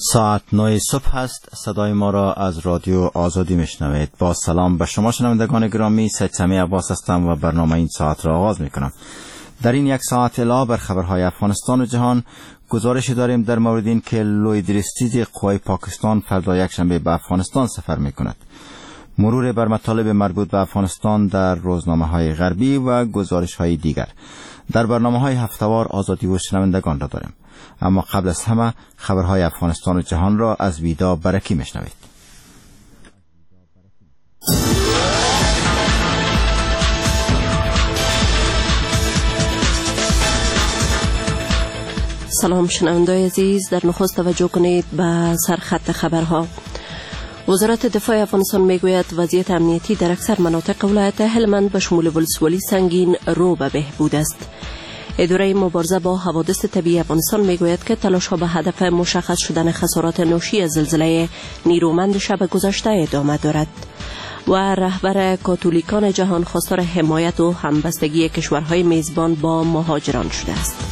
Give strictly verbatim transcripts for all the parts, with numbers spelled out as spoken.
ساعت نه صبح است. صدای ما را از رادیو آزادی میشنوید. با سلام به شما شنوندگان گرامی، سید سمیع عباس هستم و برنامه این ساعت را آغاز میکنم. در این یک ساعت علاوه بر خبرهای افغانستان و جهان گزارشی داریم در مورد این که لوید ریستیج قوای پاکستان فردا یک شنبه به افغانستان سفر میکند. مرور بر مطالب مربوط به افغانستان در روزنامه‌های غربی و گزارش‌های دیگر. در برنامه‌های هفته‌وار آزادی و شنوندگان را داریم. اما قبل از همه خبرهای افغانستان و جهان را از ویدا برکی میشنوید. سلام شنوندگان عزیز، در نخست توجه کنید به سرخط خبرها. وزارت دفاع افغانستان میگوید وضعیت امنیتی در اکثر مناطق ولایت هلمند به شمول ولسوالی سنگین رو به بهبود است. اداره مبارزه با حوادث طبیعی افغانستان میگوید که تلاش‌ها به هدف مشخص شدن خسارات ناشی از زلزله نیرومند شب گذشته ادامه دارد. و رهبر کاتولیکان جهان خواستار حمایت و همبستگی کشورهای میزبان با مهاجران شده است.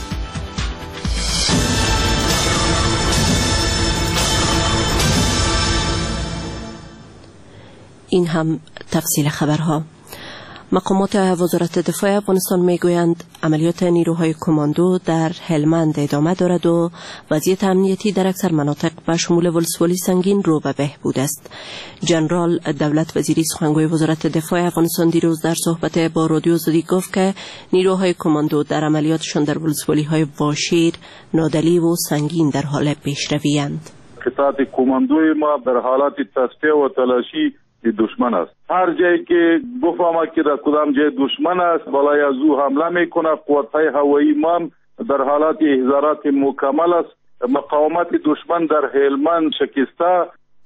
این هم تفصیل خبرها. مقامات وزارت دفاع افغانستان میگویند عملیات نیروهای کماندو در هلمند ادامه دارد و وضعیت امنیتی در اکثر مناطق به شمول ولسوالی سنگین رو به بهبود است. جنرال دولت وزیری سخنگوی وزارت دفاع افغانستان دیروز در صحبت با رادیو آزادی گفت که نیروهای کماندو در عملیاتشان در ولسوالی های واشیر، نادلی و سنگین در حال پیشروی‌اند. قطعات کماندوی ما در حالت تصفیه و تلاشی دشمن است. هر جایی که بفهمه که در کدام جای دشمن است بالای از او حمله میکنه. قوت‌های هوایی ما در حالت احضارات مکمل است. مقاومت دشمن در هلمند شکسته.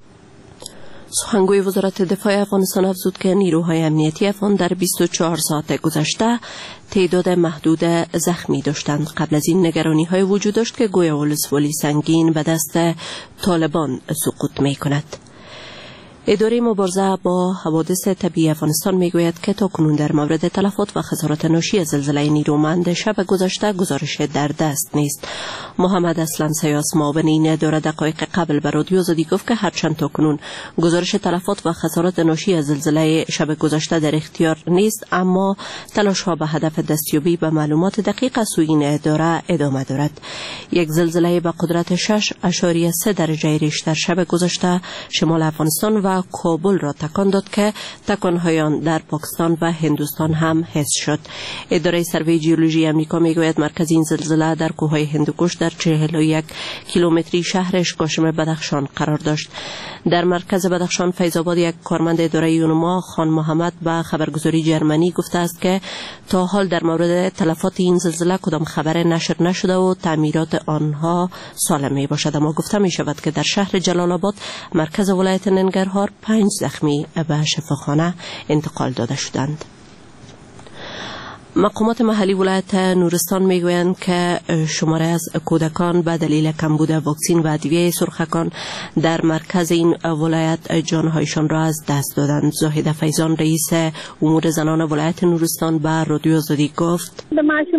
سخنگوی وزارت دفاع افغانستان افزود که نیروهای امنیتی افغان در بیست و چهار ساعت گذشته تعداد محدود زخمی داشتند. قبل از این نگرانی‌های وجود داشت که گویا ولسوالی سنگین به دست طالبان سقوط می‌کند. اداره مبارزه با حوادث طبیعی افغانستان میگوید که تاکنون در مورد تلفات و خسارات ناشی از زلزله نیرومند شب گذشته گزارش در دست نیست. محمد اسلم سیاس معاون این اداره دقایق قبل به رادیو آزادی گفت که هرچند تاکنون گزارش تلفات و خسارات ناشی از زلزله شب گذشته در اختیار نیست، اما تلاش‌ها به هدف دستیابی به معلومات دقیق از سوی این اداره ادامه دارد. یک زلزله با قدرت شش اشاریه سه درجه ریشتر شب گذشته شمال افغانستان و کابل را تکان داد که تکان‌های آن در پاکستان و هندوستان هم حس شد. اداره سروی ژئولوژی آمریکا میگوید مرکز این زلزله در کوههای هندوکش در چهل و یک کیلومتری شهر اشکاشم بدخشان قرار داشت. در مرکز بدخشان فیض‌آباد یک کارمند اداره یونما خان محمد به خبرگزاری جرمنی گفته است که تا حال در مورد تلفات این زلزله کدام خبر نشر نشده و تعمیرات آنها سالم می باشد، اما گفته می شود که در شهر جلال آباد مرکز ولایت ننگرهار پنج زخمی به شفاخانه انتقال داده شدند. مقامات محلی ولایت نورستان میگویند که شماره از کودکان به دلیل کمبود واکسن و ادویه سرخکان در مرکز این ولایت جانهایشان را از دست دادند. زاهده فیضان رئیس امور زنان ولایت نورستان به رادیو آزادی گفت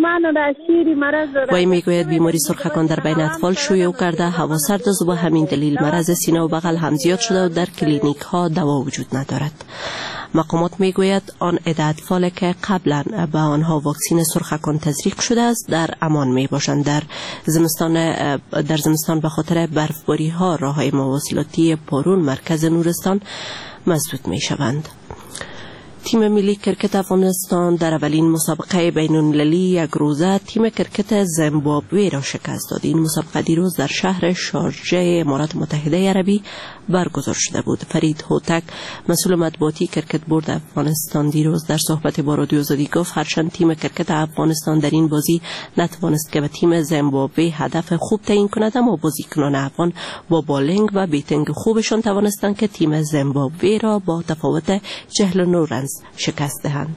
وی میگوید بیماری سرخکان در بین اطفال شیوع کرده، هوا سرد است و به همین دلیل مرض سینه و بغل هم زیاد شده و در کلینیک ها دوا وجود ندارد. مقامات میگوید آن عده اطفال که قبلا به آنها واکسن سرخکان تزریق شده است در امان می باشند. در زمستان در زمستان به خاطر برفباری ها راههای مواصلاتی پرون مرکز نورستان مسدود می شوند. تیم ملی کرکت افغانستان در اولین مسابقه بین المللی یک روزه تیم کرکت زیمبابوه را شکست داد. این مسابقه دیروز در شهر شارجه امارات متحده عربی برگزار شده بود. فرید هوتک مسئول مطبوعاتی کرکت بورد افغانستان دیروز در صحبت با رادیو آزادی گفت هرچند تیم کرکت افغانستان در این بازی نتوانست که به تیم زیمبابوه هدف خوب تعیین کند، اما بازیکنان افغان با بالینگ و بیتینگ خوبشان توانستند که تیم زیمبابوه را با تفاوت چهل و نه رنز شکست دهند.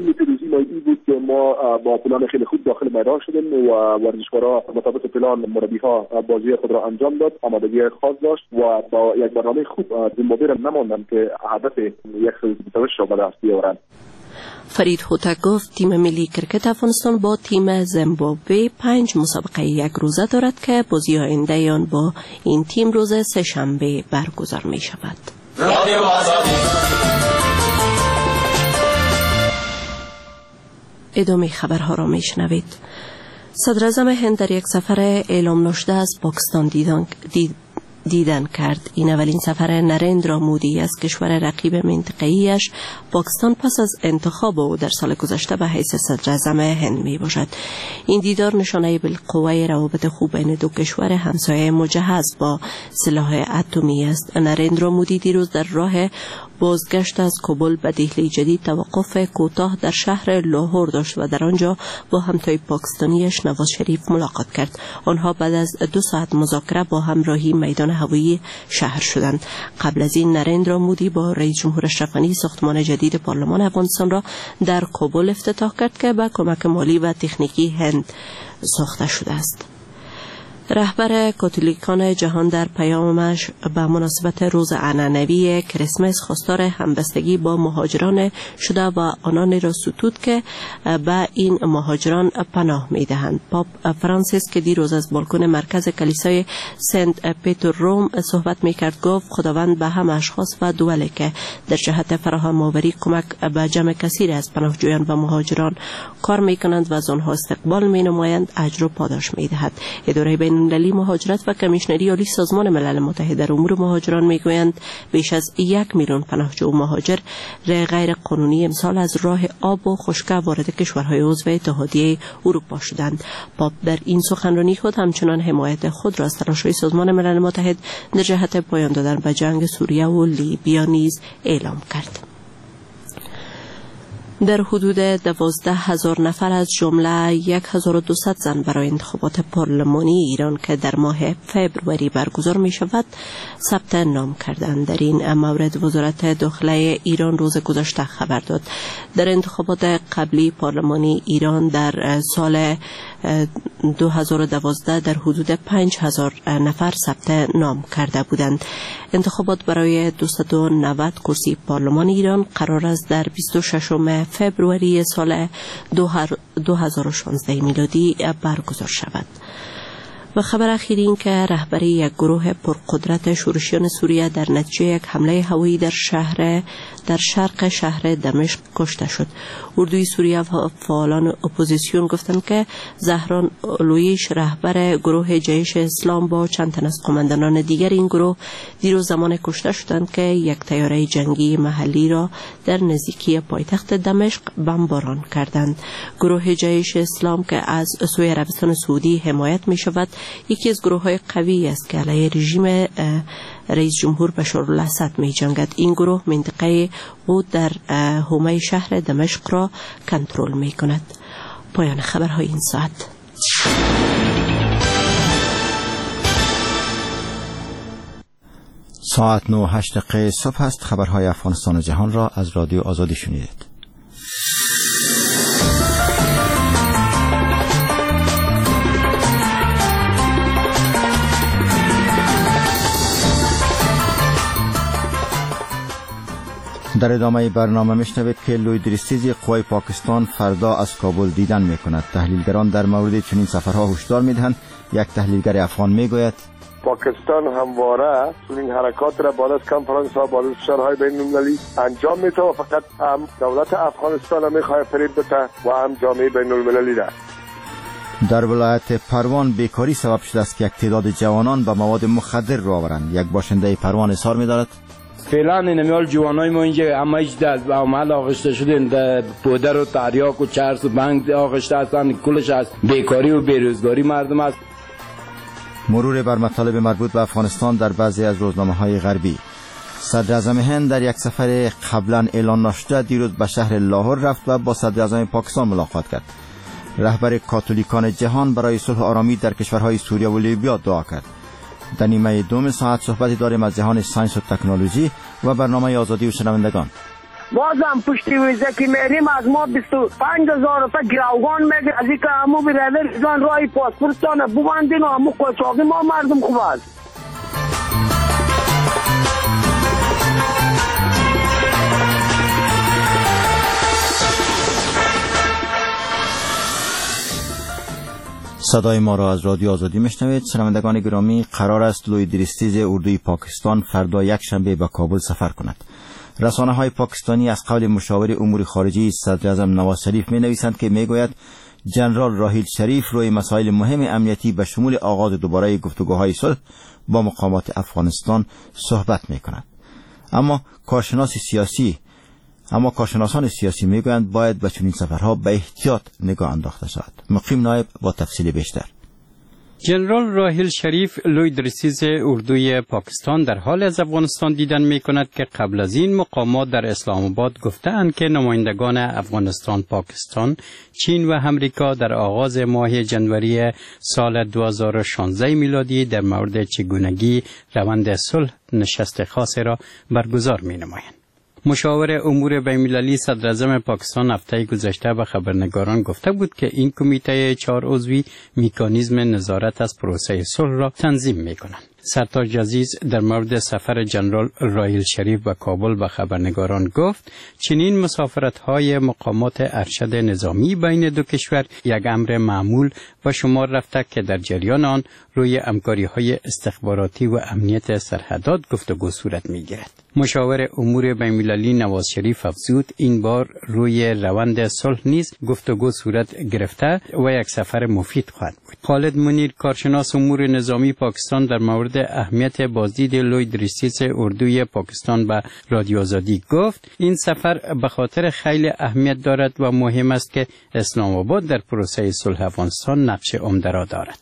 ما با پلان خیلی خوب داخل میدان شدیم و ورزشکارا مطابق پلان مربی‌ها بازی خود را انجام داد، آمادگی خاص داشت و با یک برنامه خوب زیمبابوه را نماندند که هدف یک سوی را به دست بیاورند. فرید هوتک گفت تیم ملی کرکت افغانستان با تیم زیمبابوه پنج مسابقه یک روزه دارد که بازی آینده آن با این تیم روز سه شنبه برگزار می شود. ادامه خبرها را می شنوید. صدر اعظم هند در یک سفر اعلام نشده از پاکستان دیدن, دید دیدن کرد. این اولین سفر نریندرا مودی از کشور رقیب منطقه‌ایش پاکستان پس از انتخاب او در سال گذشته به حیث صدر اعظم هند می باشد. این دیدار نشانه بالقوه روابط خوب بین دو کشور همسایه مجهز با سلاح اتمی است. نریندرا مودی دیروز در راه بازگشت از کابل به دهلی جدید توقف کوتاه در شهر لاهور داشت و در آنجا با همتای پاکستانیش نواز شریف ملاقات کرد. آنها بعد از دو ساعت مذاکره با همراهی میدان هوایی شهر شدند. قبل از این نریندرا مودی با رئیس جمهور اشرف غنی ساختمان جدید پارلمان افغانستان را در کابل افتتاح کرد که با کمک مالی و تکنیکی هند ساخته شده است. رهبر کاتولیکان جهان در پیامش به مناسبت روز عنعنوی کریسمس خواستار همبستگی با مهاجران شده و آنان را ستود که به این مهاجران پناه می‌دهند. پاپ فرانسیس که دیروز از بالکن مرکز کلیسای سنت پیتر روم صحبت می‌کرد گفت خداوند به همه اشخاص و دوله که در جهت فراهم آوری کمک به جمع کثیر از پناهجویان و مهاجران کار می‌کنند و از آنها استقبال می‌نمایند اجر و پاداش می‌دهد. اداره بین المللی مهاجرت و کمیشنری عالی سازمان ملل متحد در امور مهاجران میگویند بیش از یک میلیون پناهجو و مهاجر غیر قانونی امسال از راه آب و خشکی وارد کشورهای عضو اتحادیه اروپا شدند. پاپ در این سخنرانی خود همچنان حمایت خود را از تلاش‌های سازمان ملل متحد در جهت پایان دادن به جنگ سوریه و لیبیا نیز اعلام کرد. در حدود دوازده هزار نفر از جمله یک هزار و دویست زن برای انتخابات پارلمانی ایران که در ماه فوریه برگزار می شود ثبت نام کردند. در این مورد وزارت داخله ایران روز گذشته خبر داد. در انتخابات قبلی پارلمانی ایران در سال دو هزار و دوازده در حدود پنج هزار نفر ثبت نام کرده بودند. انتخابات برای دویست و نود کرسی پارلمان ایران قرار است در بیست و ششم فوریه سال دو هزار و شانزده میلادی برگزار شود. و خبر اخیر این که رهبر یک گروه پرقدرت شورشیان سوریه در نتیجه یک حمله هوایی در شهر در شرق شهر دمشق کشته شد. اردوی سوریه و فعالان اپوزیسیون گفتند که زهران لویش رهبر گروه جیش اسلام با چند تن از قماندانان دیگر این گروه دیروز زمان کشته شدند که یک طیاره جنگی محلی را در نزدیکی پایتخت دمشق بمباران کردند. گروه جیش اسلام که از سوی عربستان سعودی حمایت می شود یکی از گروه های قوی است که علیه رژیم رئیس جمهور بشار الاسد می جنگد. این گروه منطقه بود در حومه شهر دمشق را کنترل می کند. پایان خبرهای این ساعت. ساعت نه و هشت دقیقه صبح است. خبرهای افغانستان و جهان را از رادیو آزادی شنیدید. در ادامه برنامه میشنوید که لوی دریستیزی قوای پاکستان فردا از کابل دیدن میکند. تحلیلگران در مورد چنین سفرها هشدار میدهند. یک تحلیلگر افغان میگوید پاکستان همواره چنین حرکات را بعد از کنفرانس ها بعد از فشارهای بین المللی انجام میده و فقط هم دولت افغانستان میخواد فریب بده و هم جامعه بین المللی را. در ولایت پروان بیکاری سبب شده است که یک تعداد جوانان به مواد مخدر رو آورند. یک باشنده پروان اظهار می‌دارد فعلا اینمیال جوانای ما اینجا همه در عمل آغشته شدن، در پودر و تریاک و چرس و بنگ آغشته هستند. کلش از بیکاری و بیروزگاری مردم است. مرور بر مطالب مربوط به افغانستان در بعضی از روزنامه‌های غربی. صدر اعظم هند در یک سفر قبلا اعلان نشده دیروز به شهر لاهور رفت و با صدر اعظم پاکستان ملاقات کرد. رهبر کاتولیکان جهان برای صلح و آرامی در کشورهای سوریه و لیبیا دعا کرد. در نیمه دوم ساعت صحبتی داریم از جهان ساینس و تکنولوژی و برنامه آزادی و شنوندگان. بازم پشتی ویزه که میریم از ما بیست و پنج هزار تا گروگان میگه از اینکه همو برادر ایزان رای پاسپورتانه ببندین و همو قاچاقی ما مردم خوب است. صدای ما را از رادیو آزادی میشنوید. شنوندگان گرامی، قرار است لوید ریستیز اردوی پاکستان فردا یک شنبه به کابل سفر کند. رسانه های پاکستانی از قول مشاور امور خارجه صدر اعظم نواز شریف می نویسند که می گوید جنرال راحیل شریف روی مسائل مهم امنیتی به شمول آغاز دوباره گفتگوهای صلح با مقامات افغانستان صحبت می کند. اما کارشناس سیاسی اما کارشناسان سیاسی می گویند باید به چنین سفرها به احتیاط نگاه انداخته شود. مقیم نایب با تفصیل بیشتر. جنرال راحیل شریف لوید ریستیز اردوی پاکستان در حال از افغانستان دیدن می کند که قبل از این مقامات در اسلام آباد گفتند که نمایندگان افغانستان، پاکستان، چین و امریکا در آغاز ماه جنوری سال دو هزار و شانزده میلادی در مورد چگونگی روند صلح نشست خاصی را برگزار می نمایند. مشاور امور بین‌المللی صدر اعظم پاکستان هفته گذشته به خبرنگاران گفته بود که این کمیته چهار عضوی مکانیزم نظارت از پروسه صلح را تنظیم می‌کنند. سرتاج عزیز در مورد سفر جنرال راحیل شریف به کابل به خبرنگاران گفت چنین مسافرت‌های مقامات ارشد نظامی بین دو کشور یک امر معمول و شمار رفته که در جریان آن روی همکاری‌های استخباراتی و امنیت سرحدات گفتگو صورت می‌گیرد. مشاور امور بین‌المللی نواز شریف افزود این بار روی روند صلح نیز گفتگو صورت گرفته و یک سفر مفید خواهد بود. خالد منیر کارشناس امور نظامی پاکستان در مورد اهمیت بازدید لوید ریستیز اردوی پاکستان به رادیو آزادی گفت این سفر به خاطر خیلی اهمیت دارد و مهم است که اسلام آباد در پروسه صلح افغانستان نقش عمده را دارد.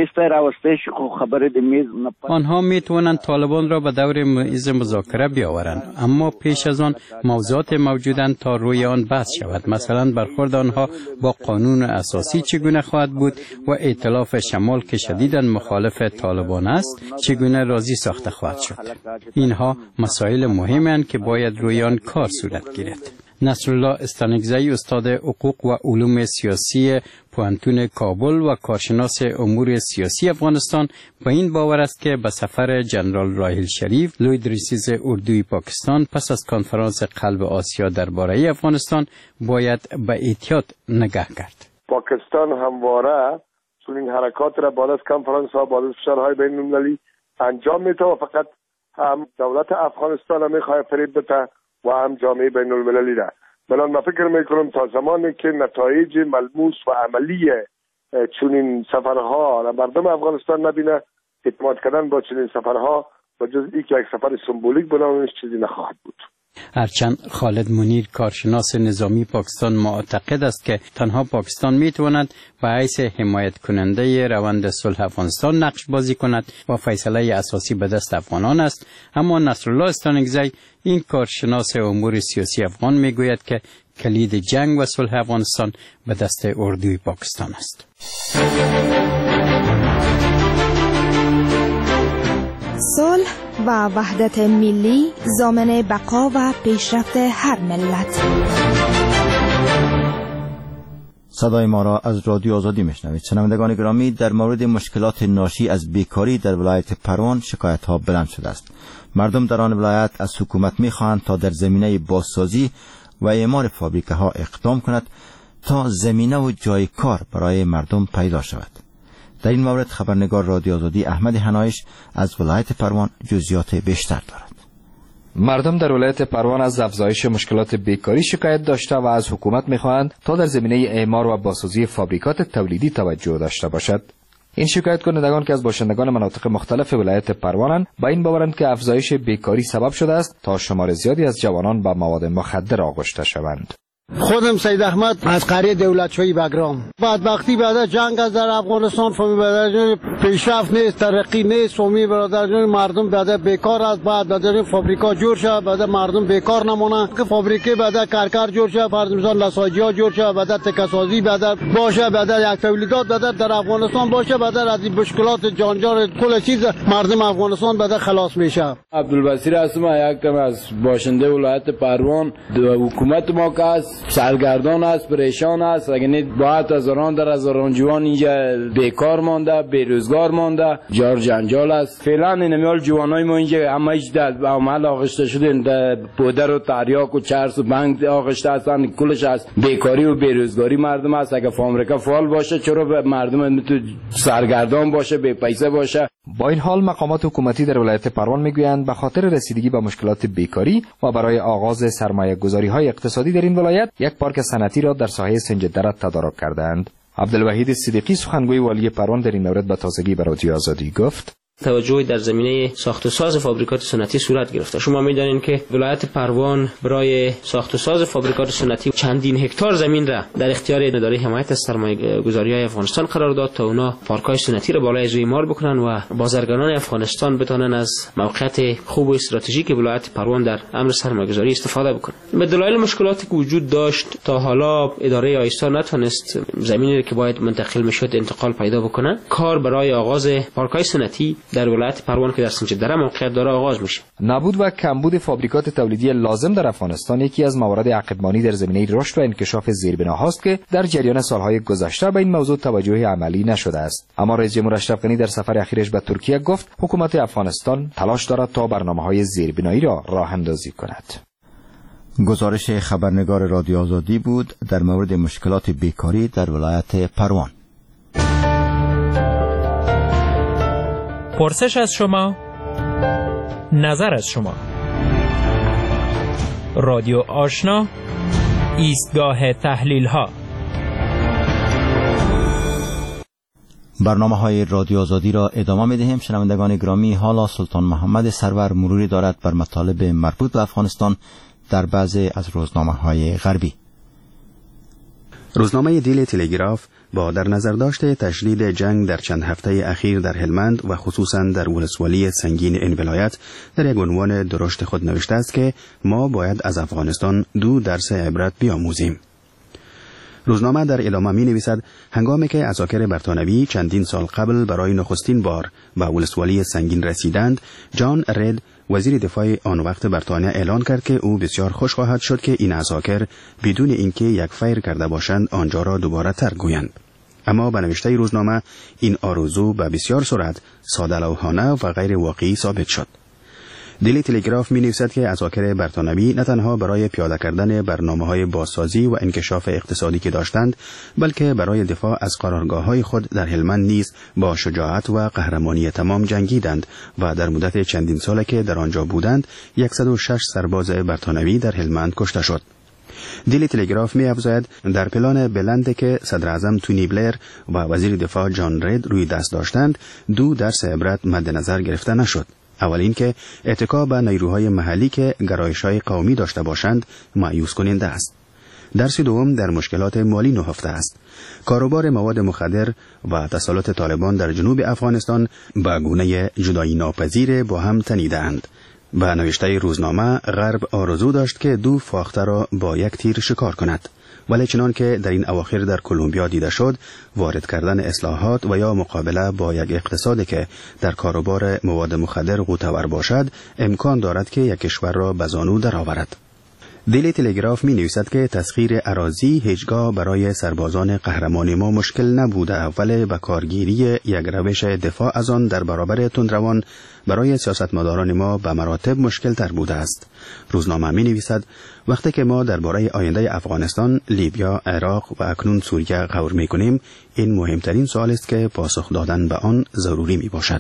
آنها می توانند طالبان را به دور میز مذاکره بیاورند، اما پیش از آن موضوعات موجودند تا روی آن بحث شود. مثلا برخورد آنها با قانون اساسی چگونه خواهد بود و ائتلاف شمال که شدیداً مخالف طالبان است چگونه راضی ساخته خواهد شد. اینها مسائل مهمند که باید روی آن کار صورت گیرد. نصرالله استانکزی استاد حقوق و علوم سیاسی پوهنتون کابل و کارشناس امور سیاسی افغانستان با این باور است که به سفر جنرال راحیل شریف لوید ریستیز اردوی پاکستان پس از کنفرانس قلب آسیا درباره افغانستان باید به احتیاط نگاه کرد. پاکستان همواره چنین حرکات را بعد از کنفرانس ها بعد از فشارهای بین المللی انجام میده و فقط هم دولت افغانستان هم میخواد فریب بده و هم جامعه بین المللی را. بنابراین من فکر میکنم تا زمانی که نتایج ملموس و عملی چنین سفرها را مردم افغانستان نبینه، اعتماد کردن با چنین سفرها و جز ای که یک سفر سمبولیک بنامش چیزی نخواهد بود. هرچند خالد منیر کارشناس نظامی پاکستان معتقد است که تنها پاکستان میتواند به حیث حمایت کننده روند صلح افغانستان نقش بازی کند و فیصله اساسی به دست افغانان است، اما نصرالله استانکزی این کارشناس امور سیاسی افغان میگوید که کلید جنگ و صلح افغانستان به دست اردوی پاکستان است. صلح و وحدت ملی ضامن بقا و پیشرفت هر ملت. صدای ما را از رادیو آزادی میشنوید. شنوندگان گرامی، در مورد مشکلات ناشی از بیکاری در ولایت پروان شکایت ها بلند شده است. مردم در آن ولایت از حکومت میخواهند تا در زمینه بازسازی و اعمار فابریکه ها اقدام کند تا زمینه و جای کار برای مردم پیدا شود. در این مورد خبرنگار رادیو آزادی احمد حنایش از ولایت پروان جزئیات بیشتر دارد. مردم در ولایت پروان از افزایش مشکلات بیکاری شکایت داشته و از حکومت می‌خواهند تا در زمینه اعمار و بازسازی فابریکات تولیدی توجه داشته باشد. این شکایت کنندگان که از باشندگان مناطق مختلف ولایت پروانند با این باورند که افزایش بیکاری سبب شده است تا شمار زیادی از جوانان به مواد مخدر آغشته شوند. خودم سید احمد از قریه دولتشویی بگرام. بدبختی بعد از جنگ از در افغانستان فهمی برادران پیشرفت نیست، ترقی نیست، فهمی برادران مردم بعد بیکار است، بعد بعد فابریکا جور شه، بعد مردم بیکار نمونه که فابریکه بعد کارکار جور شه، فرض مثال لساجیا جور شه، بعد تکسازی بعد باشه، بعد یک تولیدات بعد در افغانستان باشه، بعد از این مشکلات جانجار کل چیز مردم افغانستان بعد خلاص میشه. عبدالبصیر هستم، یک کم از باشنده ولایت پروان. حکومت ما که سرگردان است، پریشان است. اگه نه باید هزاران در هزاران جوان اینجا بیکار مانده، بیروزگار مانده، جار جنجال است. فعلا اینمیال جوانای ما اینجا همش در عمل آغشته شدن، در بودر و تریاک و چرس و بنگ آغشته هستن. کلش از بیکاری و بیروزگاری مردم است. اگه فامریکا فعال باشه چرا مردم میتونه سرگردان باشه، بی پیسه باشه؟ با این حال مقامات حکومتی در ولایت پروان میگویند به خاطر رسیدگی به مشکلات بیکاری و برای آغاز سرمایه گذاری های اقتصادی در این ولایت یک پارک صنعتی را در ساحه سنج دره تدارک کردند. عبدالوحید صدیقی سخنگوی والی پروان در این مورد به تازگی به رادیو آزادی گفت: توجه در زمینه ساخت و ساز فابریکات صنعتی صورت گرفته. شما می‌دانید که ولایت پروان برای ساخت و ساز فابریکات صنعتی چندین هکتار زمین را در اختیار اداره حمایت از سرمایه‌گذاری‌های افغانستان قرار داد تا اونا پارک‌های صنعتی را بالای از اعمار بکنن و بازرگانان افغانستان بتونن از موقعیت خوب و استراتژیک ولایت پروان در امر سرمایه‌گذاری استفاده بکنن. به دلایل مشکلاتی که وجود داشت تا حالا اداره آیستا نتونست زمینی که باید منتقل می‌شد انتقال پیدا بکنه. کار برای آغاز پارک‌های صنعتی در ولایت پروان که در سنج دره موقعیت داره آغاز میشه. نبود و کمبود فابریکات تولیدی لازم در افغانستان یکی از موارد عقب‌مانی در زمینه رشد و انکشاف زیربناهاست که در جریان سالهای گذشته به این موضوع توجه عملی نشده است. اما رئیس جمهور اشرف غنی در سفر اخیرش به ترکیه گفت حکومت افغانستان تلاش دارد تا برنامه‌های زیربنایی را راه اندازی کند. گزارش خبرنگار رادیو آزادی بود در مورد مشکلات بیکاری در ولایت پروان. پرسش از شما، نظر از شما. رادیو آشنا، ایستگاه تحلیل ها. برنامه های رادیو آزادی را ادامه می دهیم. شنوندگان گرامی، حالا سلطان محمد سرور مروری دارد بر مطالب مربوط به افغانستان در بعضی از روزنامه های غربی. روزنامه دیلی تلگراف با در نظر داشته تشدید جنگ در چند هفته اخیر در هلمند و خصوصا در ولسوالی سنگین این ولایت در یک عنوان درشت خود نوشته است که ما باید از افغانستان دو درس عبرت بیاموزیم. روزنامه در ادامه می نویسد هنگامی که عساکر برتانوی چندین سال قبل برای نخستین بار به ولسوالی سنگین رسیدند، جان رید وزیر دفاع آن وقت بریتانیا اعلان کرد که او بسیار خوش خواهد شد که این عساکر بدون اینکه یک فیر کرده باشند آنجا را دوباره ترک گویند. اما به نوشته روزنامه این آرزو به بسیار سرعت ساده‌لوحانه و غیر واقعی ثابت شد. دیلی تلگراف می نویسد که عساکر برتانوی نه تنها برای پیاده کردن برنامه‌های بازسازی و انکشاف اقتصادی که داشتند، بلکه برای دفاع از قرارگاه‌های خود در هلمند نیز با شجاعت و قهرمانی تمام جنگیدند و در مدت چندین ساله که در آنجا بودند صد و شش سرباز برتانوی در هلمند کشته شد. دیلی تلگراف می افزاید در پلان بلند که صدر اعظم تونی بلیر و وزیر دفاع جان رید روی دست داشتند، دو درس عبرت مد نظر گرفته نشد. اول این که اتکا به نیروهای محلی که گرایش‌های قومی داشته باشند مایوس کننده است. درس دوم در مشکلات مالی نهفته است. کاروبار مواد مخدر و تسلط طالبان در جنوب افغانستان به گونه جدایی ناپذیر با هم تنیده‌اند. به نوشته روزنامه غرب آرزو داشت که دو فاخته را با یک تیر شکار کند، ولی چنان که در این اواخر در کلمبیا دیده شد، وارد کردن اصلاحات و یا مقابله با یک اقتصادی که در کاروبار مواد مخدر غوطه‌ور باشد امکان دارد که یک کشور را به زانو درآورد. دیلی تلگراف می نویسد که تسخیر اراضی هیچگاه برای سربازان قهرمان ما مشکل نبوده، ولی به کارگیری یک روش دفاع از آن در برابر تندروان برای سیاستمداران ما به مراتب مشکل تر بوده است. روزنامه می نویسد وقتی که ما درباره آینده افغانستان، لیبیا، عراق و اکنون سوریه غور می کنیم، این مهمترین سوال است که پاسخ دادن به آن ضروری می باشد.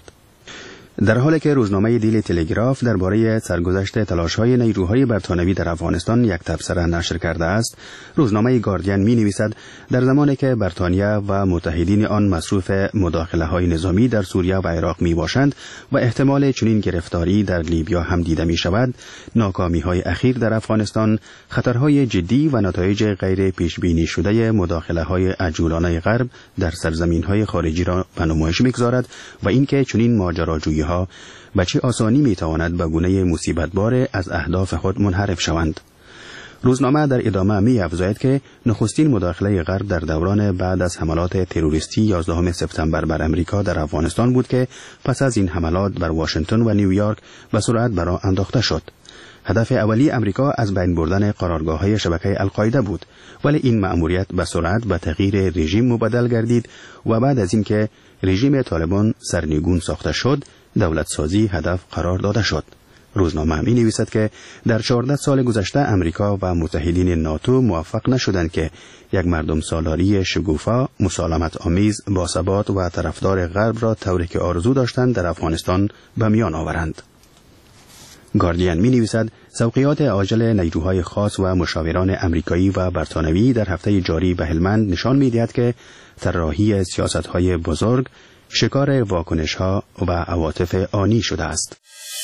در حالی که روزنامه دیلی تلگراف درباره سرگذشت تلاش‌های نیروهای برتانوی در افغانستان یک تبصره نشر کرده است، روزنامه گاردین می‌نویسد در زمانی که بریتانیا و متحدین آن مصروف مداخله‌های نظامی در سوریه و عراق می‌باشند و احتمال چنین گرفتاری در لیبیا هم دیده می‌شود، ناکامی‌های اخیر در افغانستان خطرهای جدی و نتایج غیر پیش‌بینی شده مداخله‌های عجولانه غرب در سرزمین‌های خارجی را به نمایش می‌گذارد و اینکه چنین ماجراجویی ها به چه آسانی می تواند به گونه مصیبت بار از اهداف خود منحرف شوند. روزنامه در ادامه می افزاید که نخستین مداخله غرب در دوران بعد از حملات تروریستی یازدهم سپتامبر بر امریکا در افغانستان بود که پس از این حملات بر واشنگتن و نیویورک به سرعت برآ انداخته شد. هدف اولی امریکا از بین بردن قرارگاه‌های شبکه القاعده بود، ولی این مأموریت به سرعت به تغییر رژیم مبدل گردید و بعد از اینکه رژیم طالبان سرنگون ساخته شد، دولت سازی هدف قرار داده شد. روزنامه می نویسد که در چهارده سال گذشته امریکا و متحدین ناتو موفق نشدند که یک مردم سالاری شگوفا، مسالمت آمیز، باثبات و طرفدار غرب را طوری که آرزو داشتند در افغانستان به میان آورند. گاردین می نویسد سوقیات عاجل نیروهای خاص و مشاوران امریکایی و برتانوی در هفته جاری به هلمند نشان می دهد که طراحی سیاست‌های بزرگ شکار واکنش‌ها و عواطف آنی شده است.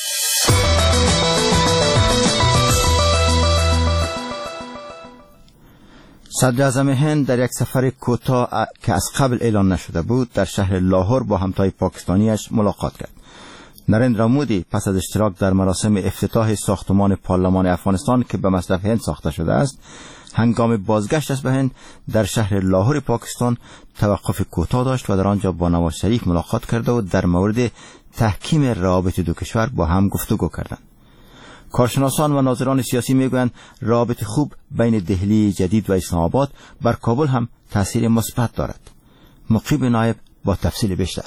صدر اعظم هند در یک سفر کوتاه که از قبل اعلان نشده بود در شهر لاهور با همتای پاکستانیش ملاقات کرد. نریندرا مودی پس از اشتراک در مراسم افتتاح ساختمان پارلمان افغانستان که به مصرف هند ساخته شده است، هنگام بازگشتش به هند در شهر لاهور پاکستان توقف کوتاه داشت و در آنجا با نواز شریف ملاقات کرده و در مورد تحکیم روابط دو کشور با هم گفتگو کردند. کارشناسان و ناظران سیاسی میگویند روابط خوب بین دهلی جدید و اسلام آباد بر کابل هم تاثیر مثبت دارد. مقیب نایب با تفصیل بیشتر.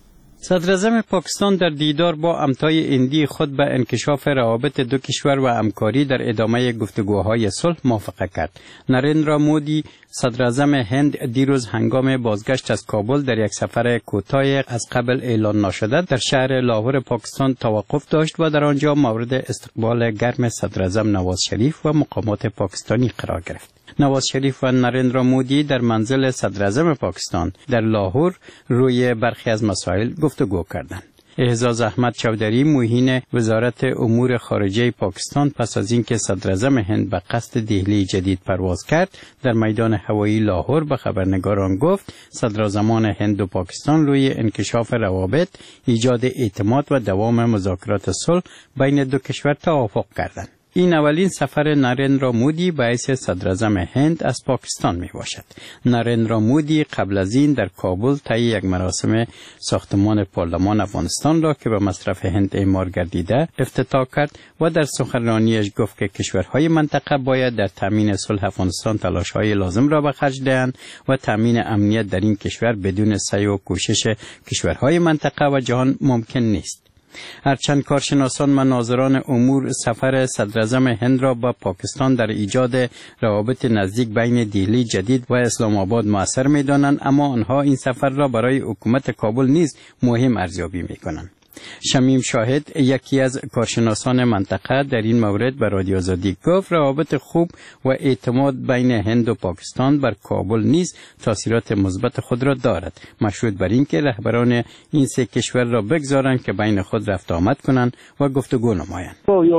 صدر اعظم پاکستان در دیدار با همتای هندی خود به انکشاف روابط دو کشور و همکاری در ادامه گفتگوهای صلح موافقت کرد. نریندرا مودی صدر اعظم هند دیروز هنگام بازگشت از کابل در یک سفر کوتاه از قبل اعلان نشده در شهر لاهور پاکستان توقف داشت و در آنجا مورد استقبال گرم صدر اعظم نواز شریف و مقامات پاکستانی قرار گرفت. نواز شریف و نریندرا مودی در منزل صدر اعظم پاکستان در لاهور روی برخی از مسائل گفتگو کردند. اعزاز احمد چودری معین وزارت امور خارجه پاکستان پس از اینکه صدر اعظم هند به قصد دهلی جدید پرواز کرد در میدان هوایی لاهور به خبرنگاران گفت صدر اعظمان هند و پاکستان روی انکشاف روابط، ایجاد اعتماد و دوام مذاکرات صلح بین دو کشور توافق کردند. این اولین سفر نریندرا مودی به حیث صدر اعظم هند از پاکستان می باشد. نریندرا مودی قبل از این در کابل طی یک مراسم ساختمان پارلمان افغانستان را که به مصرف هند اعمار گردیده افتتاح کرد و در سخنرانیش گفت که کشورهای منطقه باید در تامین صلح افغانستان تلاش‌های لازم را به خرج دهند و تامین امنیت در این کشور بدون سعی و کوشش کشورهای منطقه و جهان ممکن نیست. هرچند کارشناسان و ناظران امور سفر صدر اعظم هند را با پاکستان در ایجاد روابط نزدیک بین دهلی جدید و اسلام آباد مؤثر می‌دانند، اما آنها این سفر را برای حکومت کابل نیز مهم ارزیابی می‌کنند. شمیم شاهد یکی از کارشناسان منطقه در این مورد به رادیو آزادی گفت روابط خوب و اعتماد بین هند و پاکستان بر کابل نیز تاثیرات مثبت خود را دارد، مشروط بر اینکه رهبران این سه کشور را بگذارند که بین خود رفت آمد کنند و گفتگو نمایند.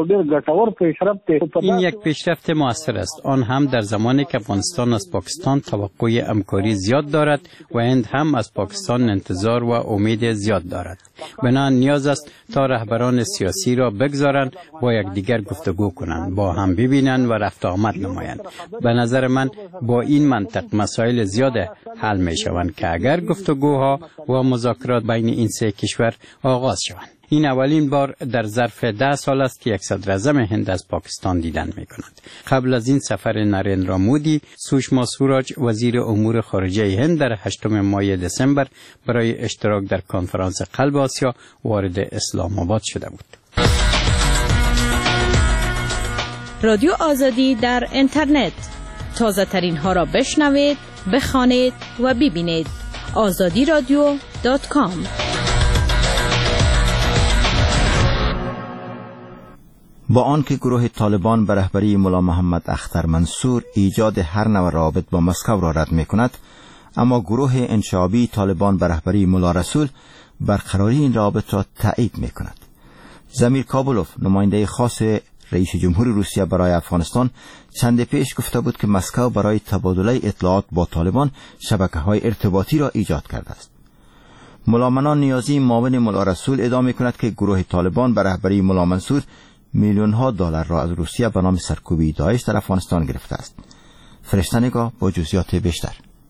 این یک پیشرفت موثر است، آن هم در زمانی که افغانستان از پاکستان توقع همکاری زیاد دارد و هند هم از پاکستان انتظار و امید زیاد دارد. بنابراین نیاز است تا رهبران سیاسی را بگذارند با یکدیگر گفتگو کنند، با هم ببینند و رفت آمد نمایند. به نظر من با این منطق مسائل زیاد حل می شوند که اگر گفتگوها و مذاکرات بین این سه کشور آغاز شوند. این اولین بار در ظرف ده سال است که یک صدر اعظم هند از پاکستان دیدن می کند. قبل از این سفر نریندرا مودی، سوشما سوراج وزیر امور خارجه هند در هشتم ماه دسامبر برای اشتراک در کنفرانس قلب آسیا وارد اسلام آباد شده بود. رادیو آزادی در اینترنت، تازه ترین ها را بشنوید، بخوانید و ببینید. آزادی رادیو دات کام. با آنکه گروه طالبان به رهبری ملا محمد اختر منصور ایجاد هر نوع رابط با مسکو را رد می کند، اما گروه انشعابی طالبان به رهبری ملا رسول برقراری این رابط را تایید می کند. زمیر کابلوف، نماینده خاص رئیس جمهور روسیه برای افغانستان، چند پیش گفته بود که مسکو برای تبادله اطلاعات با طالبان شبکه‌های ارتباطی را ایجاد کرده است. ملا منان نیازی، معاون ملا رسول، ادعا می کند که گروه طالبان به رهبری ملا منصور میلیون ها دلار را از روسیه به نام سرکوبی داعش در افغانستان گرفته است. فرشته نگاه با جزئیات بیشتر.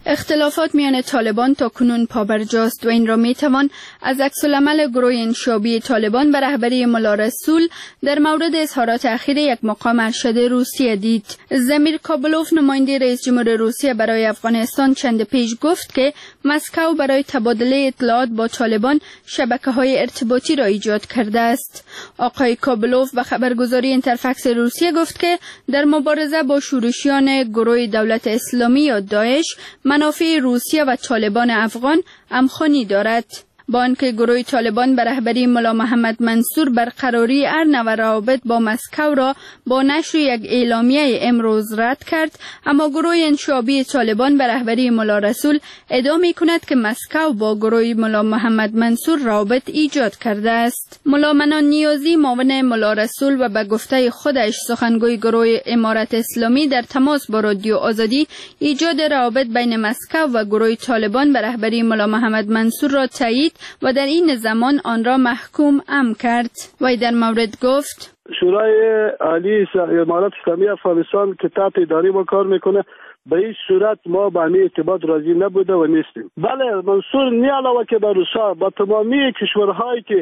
اختلافات میان طالبان تا کنون پابرجاست و این را میتوان از عکس‌العمل گروه انشابی طالبان به رهبری ملا رسول در مورد اظهارات اخیر یک مقام ارشد روسیه دید. زمیر کابلوف نماینده رئیس جمهور روسیه برای افغانستان چند پیش گفت که مسکو برای تبادله اطلاعات با طالبان شبکه‌های ارتباطی را ایجاد کرده است. آقای کابلوف به خبرگزاری اینترفکس روسیه گفت که در مبارزه با شورشیان گروه دولت اسلامی یا داعش منافع روسیه و طالبان افغان همخوانی دارد. با آنکه گروه طالبان به رهبری ملا محمد منصور برقراری هر نوع روابط با مسکو را با نشر یک اعلامیه امروز رد کرد، اما گروه انشابی طالبان به رهبری ملا رسول ادعا می‌کند که مسکو با گروه ملا محمد منصور روابط ایجاد کرده است. ملا منان نیازی معاون ملا رسول و به گفته خودش سخنگوی گروه امارت اسلامی در تماس با رادیو آزادی ایجاد روابط بین مسکو و گروه طالبان به رهبری ملا محمد منصور را تایید و در این زمان آن را محکوم ام کرد. وی در مورد گفت شورای عالی امارت اسلامی افغانستان که تحت اداره ما کار میکنه، به این صورت ما به همین ارتباط راضی نبوده و نیستیم. بله، منصور نه علاوه که به روسا با تمامی کشورهایی که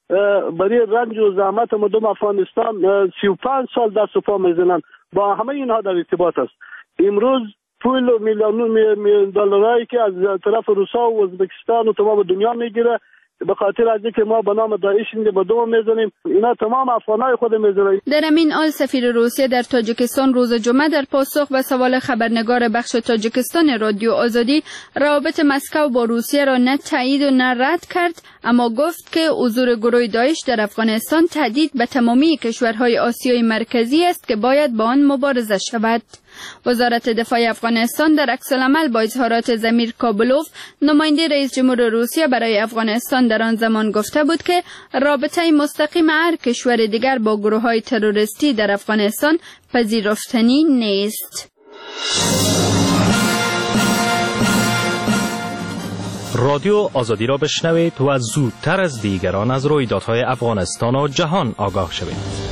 برای رنج و زحمت مردم افغانستان سی و پنج سال دست و پا میزنند، با همه اینها در ارتباط است. امروز پول و میلیون دلارایی که از طرف روسا و ازبکستان و تمام دنیا میگیره به خاطر از اینکه ما به نام داعش این به دوم میزنیم، اینا تمام افغانای خود میزنن. در همین حال سفیر روسیه در تاجیکستان روز جمعه در پاسخ به سوال خبرنگار بخش تاجیکستان رادیو آزادی روابط مسکو با روسیه را نه تایید و نه رد کرد، اما گفت که حضور گروه داعش در افغانستان تهدید به تمامی کشورهای آسیای مرکزی است که باید با آن مبارزه شود. وزارت دفاع افغانستان در عکس‌العمل با اظهارات زمیر کابلوف نماینده رئیس جمهور روسیه برای افغانستان در آن زمان گفته بود که رابطه مستقیم هر کشور دیگر با گروه‌های تروریستی در افغانستان پذیرفتنی نیست. رادیو آزادی را بشنوید و زودتر از دیگران از رویدادهای افغانستان و جهان آگاه شوید.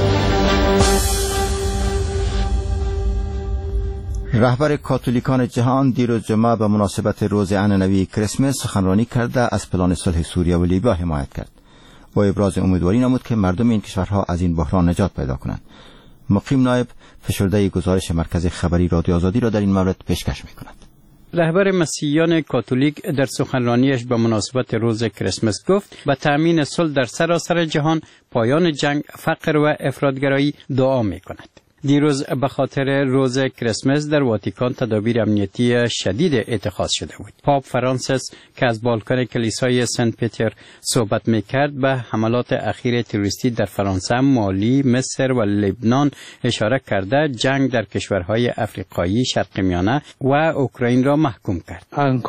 رهبر کاتولیکان جهان دیروز جمعه به مناسبت روز عنعنوی کریسمس سخنرانی کرده از پلان صلح سوریه و لیبیا حمایت کرد و ابراز امیدواری نمود که مردم این کشورها از این بحران نجات پیدا کنند. مقیم نایب فشرده گزارش مرکز خبری رادیو آزادی را در این مورد پیشکش می‌کند. رهبر مسیحیان کاتولیک در سخنرانیش به مناسبت روز کریسمس گفت به تأمین صلح در سراسر جهان، پایان جنگ، فقر و افراطگرایی دعا می‌کند. دیروز به خاطر روز کریسمس در واتیکان تدابیر امنیتی شدید اتخاذ شده بود. پاپ فرانسیس که از بالکن کلیسای سنت پیتر صحبت میکرد به حملات اخیر تروریستی در فرانسه، مالی، مصر و لبنان اشاره کرده جنگ در کشورهای افریقایی، شرق میانه و اوکراین را محکوم کرد.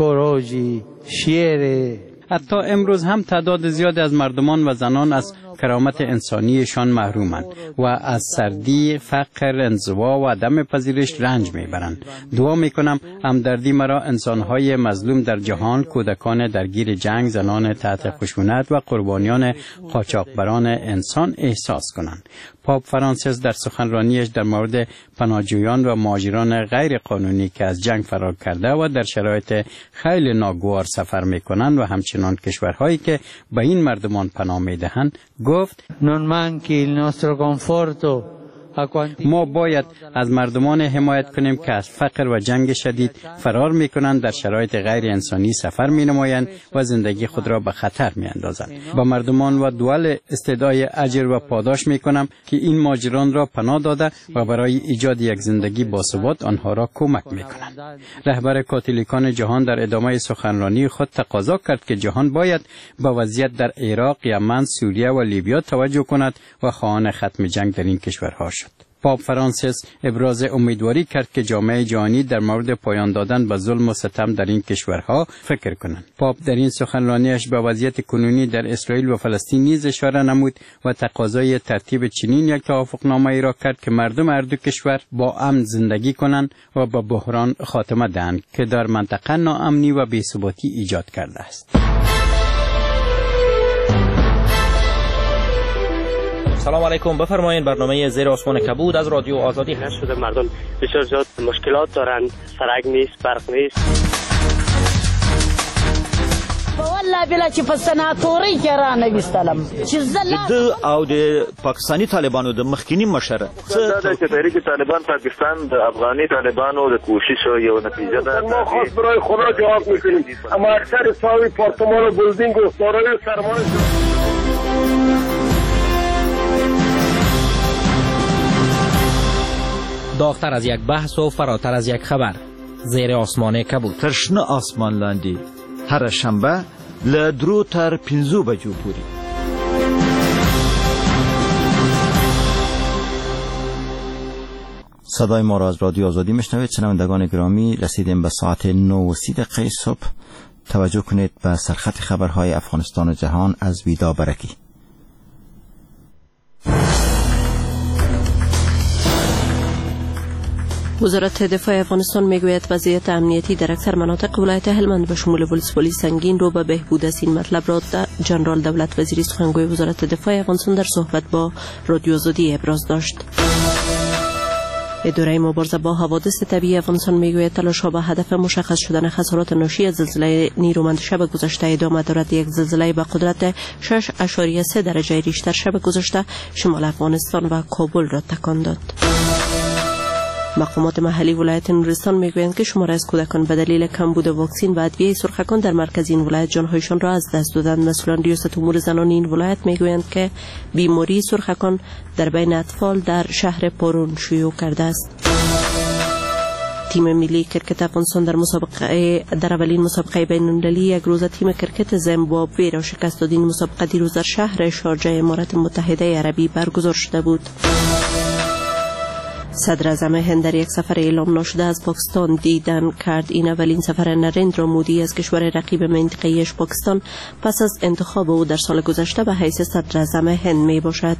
حتی امروز هم تعداد زیاد از مردمان و زنان از کرامت انسانیشان محرومند و از سردی، فقر، انزوا و عدم پذیرش رنج میبرند. دعا میکنم همدردی مرا انسانهای مظلوم در جهان، کودکان درگیر جنگ، زنان تحت خشونت و قربانیان قاچاقبران انسان احساس کنند. پاپ فرانسیس در سخنرانیش در مورد پناهجویان و مهاجران غیر قانونی که از جنگ فرار کرده و در شرایط خیلی ناگوار سفر میکنند و همچنان کشورهایی که به این مردمان پناه میدهند گفت ما باید از مردمان حمایت کنیم که از فقر و جنگ شدید فرار می کنند، در شرایط غیر انسانی سفر می نمایند و زندگی خود را به خطر می اندازند. با مردمان و دول استدعای اجر و پاداش می کنم که این ماجران را پناه داده و برای ایجاد یک زندگی باثبات آنها را کمک می کنند. رهبر کاتولیکان جهان در ادامه سخنرانی خود تقاضا کرد که جهان باید به وضعیت در عراق، یمن، سوریه و لیبیا توجه کند و خواهان ختم جنگ در این کشورها شد. پاپ فرانسیس ابراز امیدواری کرد که جامعه جهانی در مورد پایان دادن به ظلم و ستم در این کشورها فکر کنند. پاپ در این سخنرانیش به وضعیت کنونی در اسرائیل و فلسطین نیز اشاره نمود و تقاضای ترتیب چنین یک توافقنامه را کرد که مردم هر دو کشور با امن زندگی کنند و به بحران خاتمه دهند که در منطقه ناامنی و بی‌ثباتی ایجاد کرده است. سلام علیکم، بفرمایید. برنامه زیر آسمان کبود از رادیو آزادی هست. مردم بسیار زیاد مشکلات دارند، سرک نیست، برق نیست. والله بلا چې په سناتوري کې را نویستلم چې زه او د پاکستاني طالبانو د مخکینی مشر څه د تحریک طالبان پاکستان د افغاني طالبانو د کوشش یو نتیجه ده. ما خاص برای خدا جواب میکنیم، اما اکثر ساوی پارتمان و بلدینگ و دارای سرمایه داغتر از یک بحث و فراتر از یک خبر، زیر آسمان کبود. ترشنه آسمان لاندی هر شنبه له درو تر پنځو بجو پورې. صدای ما را از رادیو آزادی میشنوید. شنوندگان گرامی، رسیدیم به ساعت نه و سی دقیقه صبح. توجه کنید به سرخط خبرهای افغانستان و جهان از ویدا برکی. وزارت دفاع افغانستان میگوید وضعیت امنیتی در اکثر مناطق ولایت هلمند به شمول ولسوالی سنگین رو به بهبود است. این مطلب را جنرال دولت وزیری سخنگوی وزارت دفاع افغانستان در صحبت با رادیو آزادی ابراز داشت. اداره مبارزه با حوادث طبیعی افغانستان میگوید تلاش‌ها به هدف مشخص شدن خسارات ناشی از زلزله نیرومند شب گذشته ادامه دارد. یک زلزله به قدرت شش اشاریه سه درجه ریشتر شب گذشته شمال افغانستان و کابل را تکان داد. مقامات محلی ولایت نورستان میگویند که شمار از کودکان به دلیل کمبود واکسن و ادویه سرخکان در مرکز این ولایت جانهایشان را از دست دادند. مسئولان ریاست امور زنان این ولایت میگویند که بیماری سرخکان در بین اطفال در شهر پارون شیوع کرده است. تیم ملی کرکت افغانستان در مسابقه در اولین مسابقه بین المللی یک روزه تیم کرکت زیمبابوه را شکست داد. این مسابقه دیروز در شهر شارجه امارات متحده عربی برگزار شده بود. صدر اعظم هند در یک سفر اعلام ناشده از پاکستان دیدن کرد. این اولین سفر نریندرا مودی از کشور رقیب منطقه‌ایش پاکستان پس از انتخاب او در سال گذشته به حیث صدر اعظم هند می باشد.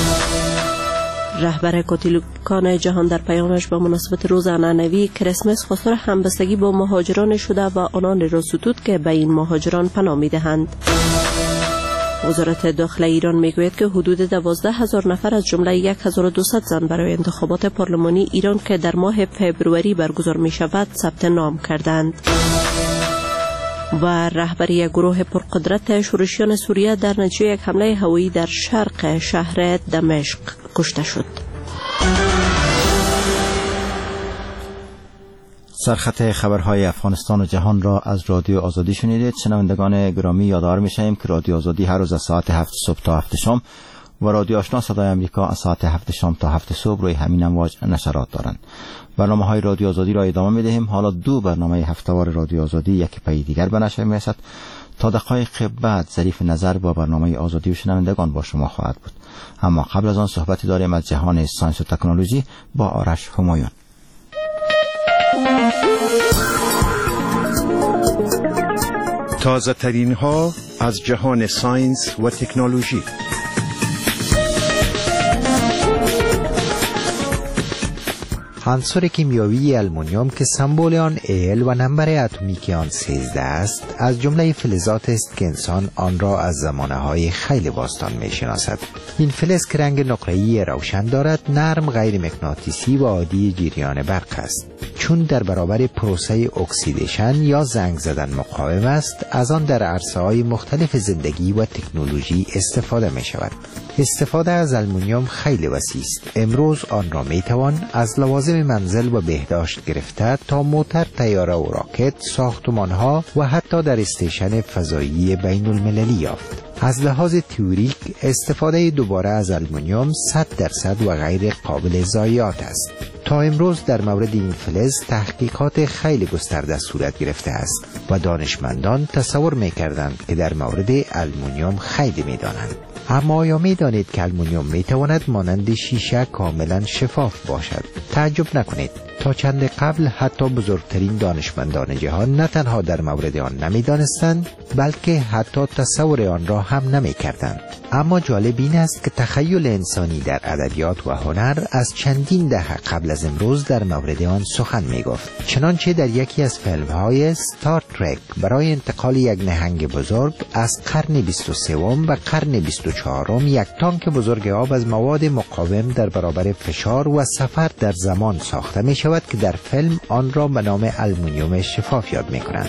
رهبر کاتولیکان جهان در پیامش با مناسبت روز عنعنوی کریسمس خواستار همبستگی با مهاجران شده و آنان را ستود که به این مهاجران پناه می دهند. وزارت داخله ایران میگوید که حدود دوازده هزار نفر از جمله یک هزار و دویست زن برای انتخابات پارلمانی ایران که در ماه فبروری برگزار می شود ثبت نام کردند. و رهبری گروه پرقدرت شورشیان سوریه در نتیجه یک حمله هوایی در شرق شهر دمشق کشته شد. سرخط خبرهای افغانستان و جهان را از رادیو آزادی شنیدید. شنوندگان گرامی، یادآور می‌شویم که رادیو آزادی هر روز از ساعت هفت صبح تا هفت شام و رادیو آشنا صدای امریکا از ساعت هفت شام تا هفت صبح روی همین امواج نشرات دارند. برنامه‌های رادیو آزادی را ادامه می‌دهیم. حالا دو برنامه هفته‌وار رادیو آزادی یک پی دیگر به نشر می‌رسد. تا دقایق بعد ظریف نظر با برنامه آزادی و شنوندگان با شما خواهد بود. اما قبل از آن صحبتی داریم از جهان ساینس و تکنولوژی با آرش همایون. تازه ترین ها از جهان ساینس و تکنولوژی. عنصر کیمیایی آلومینیوم که سمبل آن ال و نمبر اتمیک آن سیزده است، از جمله فلزات است که انسان آن را از زمانه های خیلی باستان می شناسد. این فلز که رنگ نقره‌ای روشن دارد، نرم، غیر مغناطیسی و عادی جریان برق است. چون در برابر پروسه اکسیدیشن یا زنگ زدن مقاوم است، از آن در عرصه‌های مختلف زندگی و تکنولوژی استفاده می شود. استفاده از آلومینیوم خیلی وسیع است. امروز آن را می توان از لوازم منزل و بهداشت گرفته تا موتور، طیاره و راکت، ساختمان‌ها و حتی در استیشن فضایی بین المللی یافت. از لحاظ تئوریک استفاده دوباره از آلومینیوم صد درصد و غیر قابل ضایعات است. تا امروز در مورد این فلز تحقیقات خیلی گسترده صورت گرفته است و دانشمندان تصور می‌کردند که در مورد آلومینیوم خیلی می‌دانند. اما آیا می‌دانید که آلومینیوم می‌تواند مانند شیشه کاملا شفاف باشد؟ تعجب نکنید. تا چند قبل حتی بزرگترین دانشمندان جهان نه تنها در مورد آن نمی‌دانستند، بلکه حتی تصور آن را هم نمی‌کردند. اما جالب این است که تخیل انسانی در ادبیات و هنر از چندین دهه قبل از امروز در مورد آن سخن می‌گفت. چنانچه در یکی از فیلم‌های استار ترک برای انتقال یک نهنگ بزرگ از قرن بیست و سوم و قرن بیست و چهارم یک تانک بزرگ آب از مواد مقاوم در برابر فشار و سفر در زمان ساخته می شود که در فیلم آن را به نام آلومینیوم شفاف یاد می کنند.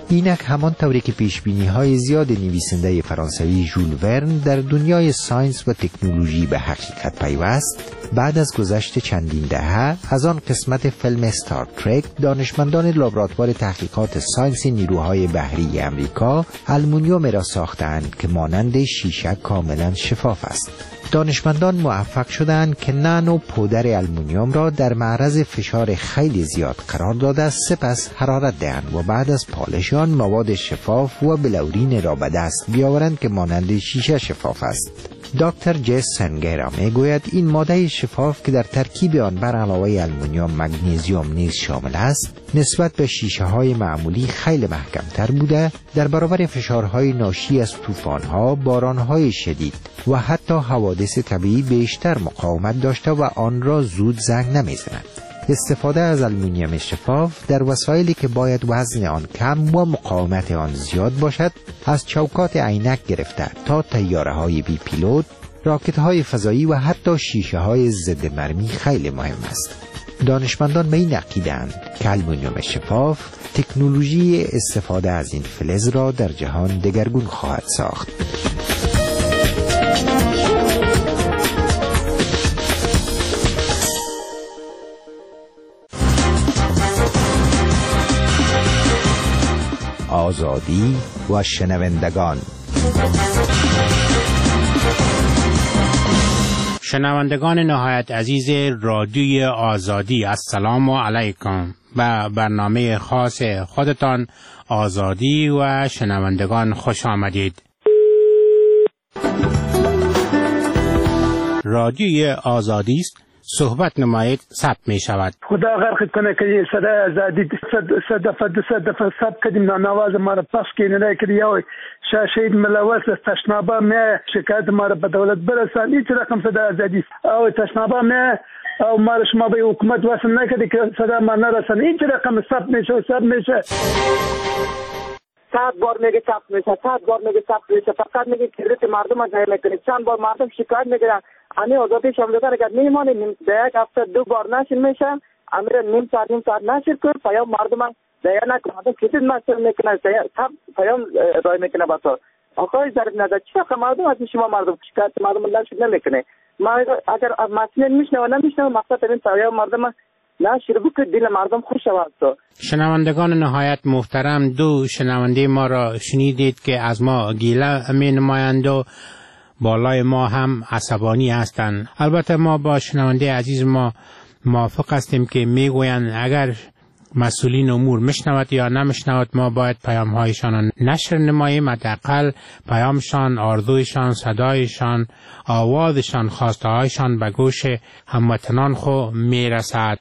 اینک همان طوری که پیشبینی های زیاد نویسنده فرانسوی ژول ورن در دنیای ساینس و تکنولوژی به حقیقت پیوست، بعد از گذشت چندین دهه از آن قسمت فیلم استار ترک، دانشمندان لابراتوار تحقیقات ساینس نیروهای بحری امریکا آلومینیوم را ساختند که مانند شیشه کاملا شفاف است. دانشمندان موفق شدند که نانو پودر آلومینیوم را در معرض فشار خیلی زیاد قرار داده، سپس حرارت دهند و بعد از پالش آن مواد شفاف و بلورین را به دست بیاورند که مانند شیشه شفاف است. دکتر جس سنگرا میگوید این ماده شفاف که در ترکیب آن بر علاوه آلومینیوم مگنیزیوم نیز شامل است، نسبت به شیشه های معمولی خیلی محکم تر بوده، در برابر فشارهای ناشی از طوفان‌ها، باران‌های شدید و حتی حوادث طبیعی بیشتر مقاومت داشته و آن را زود زنگ نمی‌زند. استفاده از آلومینیوم شفاف در وسایلی که باید وزن آن کم و مقاومت آن زیاد باشد، از چوکات عینک گرفته تا طیاره‌های بی پیلوت، راکت‌های فضایی و حتی شیشه‌های ضد مرمی خیلی مهم است. دانشمندان به این عقیده‌اند که آلومینیوم شفاف تکنولوژی استفاده از این فلز را در جهان دگرگون خواهد ساخت. آزادی و شنوندگان. شنوندگان نهایت عزیز رادیوی آزادی، السلام علیکم. به برنامه خاص خودتان آزادی و شنوندگان خوش آمدید. رادیوی آزادی است، صحبت نمایید، ثبت می شود. خدا غرق کنه که صدای آزادی صد دفعه دو صد دفعه ثبت کردیم، نواز ما را پخش کنه که یا شهید ملوث تشنابه می شکایت ما را به دولت برسان. این رقم صدای آزادی او تشنابه می او ما را شما به حکومت وصل نکردی که صدا ما نرسن. این رقم ثبت میشه ثبت میشه صد بار میگه ثبت میشه صد بار میگه ثبت میشه فقط میگه کلیت مردم از ضایع میکنید. چند بار مردم شکایت میگیرن امی آزادی شامل داره اگر میمونه در یک هفته دو بار نشر میشه، امیر نیم ساعت نیم ساعت نشر کن، پیام مردم ضایع نکن. مردم کلیت نشر میکنه، سب پیام رای میکنه. بسا آقای ظریف نظر چرا مردم از شما مردم شکایت مردم نشر نمیکنه؟ ما اگر مسئله میشنه و نمیشنه مقصد این پیام مردم نشر بکنه، دل مردم خوش شود. شنوندگان نهایت محترم، دو شنونده ما را شنیدید که از ما گیله می نمایند و بالای ما هم عصبانی هستند. البته ما با شنونده عزیز ما موافق هستیم که میگویند اگر مسئولین امور مشنود یا نمشنود ما باید پیام هایشان نشر نماییم، حداقل پیامشان، آرزویشان، صدایشان، آوازشان، خواسته هایشان به گوش هموطنان خو میرسد.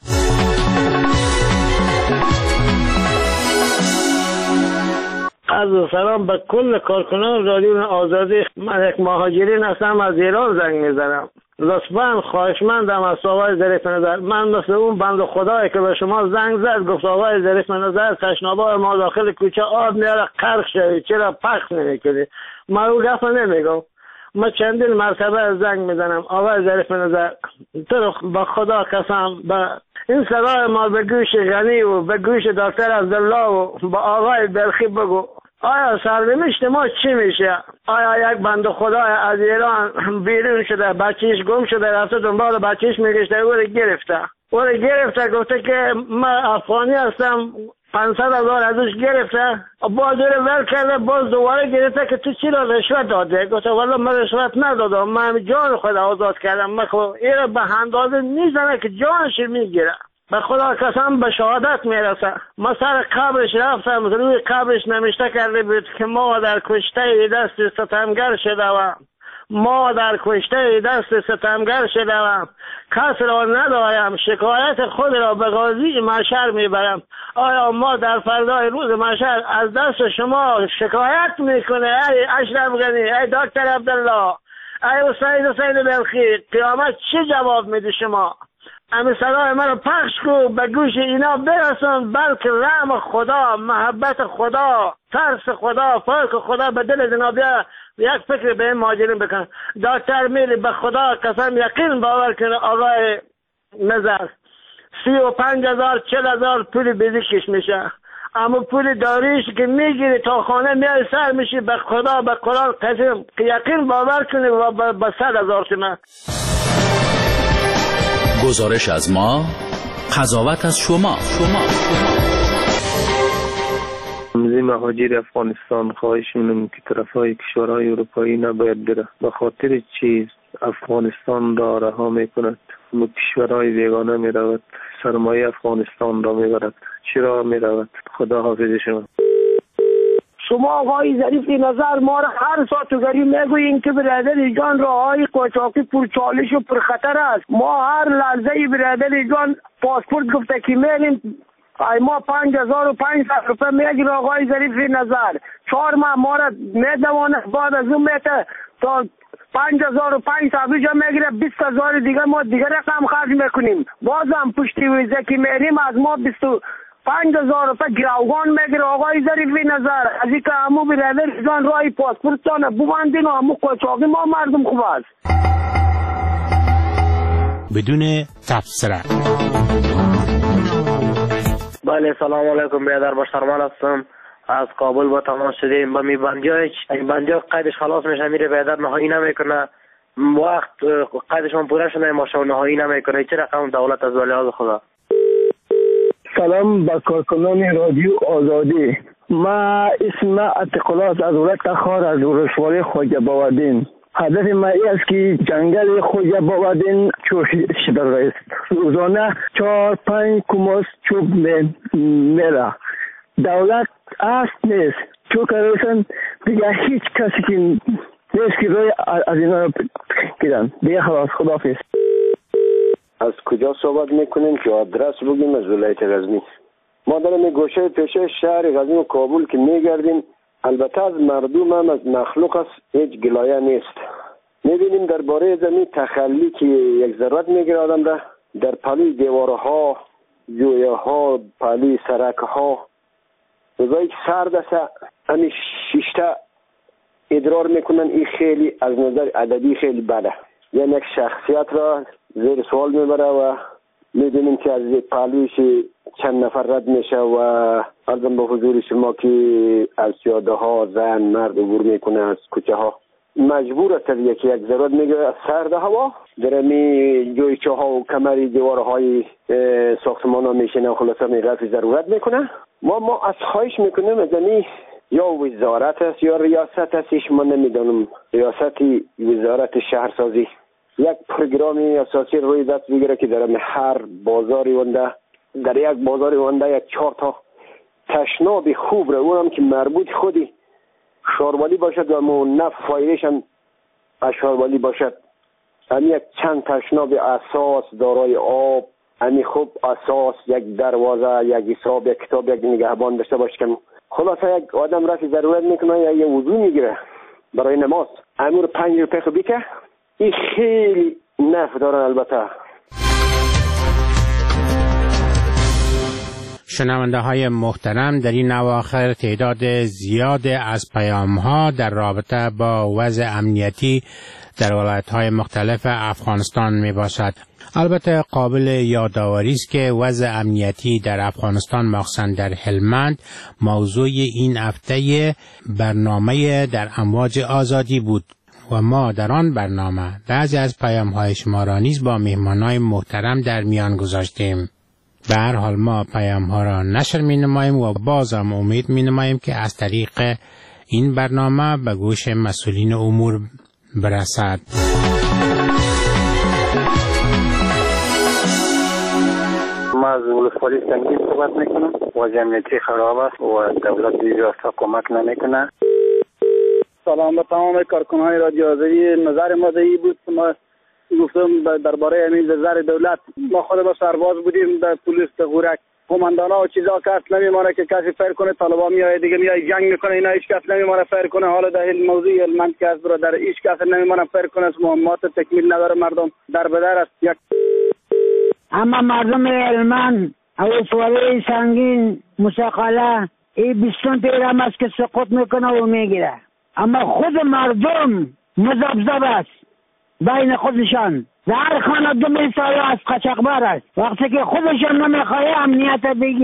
از سلام به کل کارکنان رادیو آزادی. من یک مهاجرین هستم، از ایران زنگ میزنم. لطفاً خواهشمندم از آقای ظریف نظر، من مثل اون بنده خدایی که به شما زنگ زد گفت آقای ظریف نظر تشنابه ما داخل کوچه آب میاره غرق شوید، چرا پخش نمیکنی؟ من او گفت نمیگم. من چندین مرتبه زنگ میزنم آقای ظریف نظر، تو به خدا قسم به این صدای ما به گوش غنی و به گوش دکتر عبدالله و به آقای بلخی بگو آیا سرنوشت ما چی میشه؟ آیا یک بنده خدا از ایران بیرون شده، بچهش گم شده، رفته دنبال بچهش میگشته، او رو گرفته او رو گرفته گفته که من افغانی هستم، پانصد هزار ازش گرفته، باز رو ول کرده، باز دوباره گرفته که تو چی را رشوت داده؟ گفته والا من رشوت ندادم، من جان خود آزاد کردم. من خب این را به اندازه میزنه که جانش میگیره. به خدا قسم به شهادت میرسه. ما سر قبرش رفتم، روی قبرش نمیشته کرده بود که ما در کشته دست ستمگر شده و ما در کشته دست ستمگر شده و کس را ندارم، شکایت خود را به قاضی محشر میبرم. آیا ما در فردای روز محشر از دست شما شکایت میکنه ای اشرف غنی، ای دکتر عبدالله، ای سید حسین بلخی، قیامت چه جواب میدی شما؟ امی صدای من رو پخش کو به گوش اینا برسون، بلکه رحم خدا، محبت خدا، ترس خدا، فرق خدا به دل جنابیه یک فکر به این مهاجرین بکن. دکتر میلی به خدا قسم یقین باور کنه آقای نظر سی و پنج هزار چل هزار پول بیزیکش میشه. اما پول داریش که میگیری تا خانه میای سر میشی، به خدا به قرآن قسم یقین باور کنی و به صد هزار تومان. گزارش از ما، قضاوت از شما. شما مزی مهاجر افغانستان خواهش می‌کنم که طرفای کشورهای اروپایی نباید بره. به خاطر چیز افغانستان را رها میکند، به کشورهای بیگانه میرود، سرمایه افغانستان را میبرد. چرا میرود؟ خدا حافظ شما. شما آقای ظریف نظر ما را هر ساعتگری میگوییم که برادر جان راههای قاچاقی پرچالش و پرخطر است. ما هر لحظه برادر جان پاسپورت گفته که میریم ای ما پنج هزار و پنجصد روپه میگیره آقای ظریف نظر، چهار ماه ما را میدوانه، بعد از اون میته تا پنج هزار و پنجصد جا میگیره، بیست هزار دیگه ما دیگه رقم خرج میکنیم. بازم پشتی ویزه که میریم از ما بیست و پنج هزار روپه گروگان میگیره آقای ظریف نظر. از این که همو برادر جان رای پاسپورت تانه ببندین و همو قاچاقی ما مردم خوب است. بدون تبصره. بله سلام علیکم برادر، باشترمان هستم از کابل. با تماس شدیم با می بندیای این بندیای قیدش خلاص میشه میره برادر نهایی نمیکنه، وقت قیدشون پوره شده ماشا نهایی نمیکنه. چه رقم دولت از ولی خدا. سلام به کارکنان رادیو آزادی. ما اسم اعتقالات از ولایت خار از ولسوالی خواجه باودین. هدف ما است که جنگل خواجه باودین چوشیده شده است. روزانه چهار پنج کماس چوب میره. دولت است نیست. چون که دیگه هیچ کسی که نیست که روی از اینا رو گیرن. دیگه خلاص خداحافظ. از کجا صحبت میکنیم که آدرس بگیم؟ از ولایت غزنی. ما در این گوشه پیشه شهر غزنی و کابل که میگردیم، البته از مردم هم از مخلوق است هیچ گلایه نیست. میبینیم درباره زمین تخلی که یک ضرورت میگیره آدم را، در پلی دیوارها، جویه ها، پلی سرک ها، روزایی که سرد است همین شیشته ادرار میکنن. این خیلی از نظر عددی خیلی بده، یعنی یک شخصیت را زیر سوال میبره و میدونیم که از پهلویش چند نفر رد میشه و ارزم به حضور شما که از پیاده ها زن مرد عبور میکنه از کوچه ها. مجبور است یکی یک ضرورت میگه از سرد هوا در می جویچه ها و کمری دیوارهای ساختمان ها میشینه و خلاصه می رفع ضرورت میکنه. ما ما از خواهش میکنیم از این یا وزارت است یا ریاست است، شما نمیدونم، ریاست وزارت شهرسازی یک پروگرامی اساسی روی دست بگیره که در هر بازاری ونده، در یک بازاری ونده یک چهار تا تشناب خوب رو، اونم که مربوط خودی شاروالی باشد و نه فایدهش هم شاروالی باشد. همین یک چند تشناب اساس دارای آب، همین خوب اساس، یک دروازه، یک حساب، یک کتاب، یک نگهبان داشته باشه که خلاصه یک آدم رفت ضرورت میکنه یا یه وضو میگیره برای نماز، امور پنج روپه خوبی که این خیلی نفع دارن. البته شنونده های محترم، در این اواخر تعداد زیاد از پیام ها در رابطه با وضع امنیتی در ولایت های مختلف افغانستان می باشد. البته قابل یادآوری است که وضع امنیتی در افغانستان مخصوصا در هلمند موضوع این هفته برنامه در امواج آزادی بود و ما در آن برنامه بعضی از پیام های شما را نیز با مهمانان محترم در میان گذاشتیم. به هر حال ما پیام ها را نشر می نماییم و بازم امید می نماییم که از طریق این برنامه به گوش مسئولین امور برسد. ما از ولسوالی سنگین صحبت میکنم. وضع امنیتی خراب است و دولت دیگه کمک نمیکنه. سلام به تمام کارکنان رادیو آزادی. نظر ما این بود که ما گفتم درباره همین نظر دولت، ما خود با سرباز بودیم در پلیس غورک، قماندانا و چیزا کس نمیمانه که کسی فر کنه، طالبان میاد دیگه میاد جنگ میکنه، اینا هیچ کس نمیمانه فر کنه. حالا در این موضوع هلمند که از برادر هیچ کس نمیمانه فر کنه، مهمات تکمیل نداره، مردم در بدر است. یک اما مردم هلمند ولسوالی سنگین مساقله این بیستون پیرم است که سقوط میکنه و میگیره، اما خود مردم مذبذب است بین خودشان. در خانه دو میل ساله از قچقبر است. وقتی که خودشان نمیخواه امنیت بگی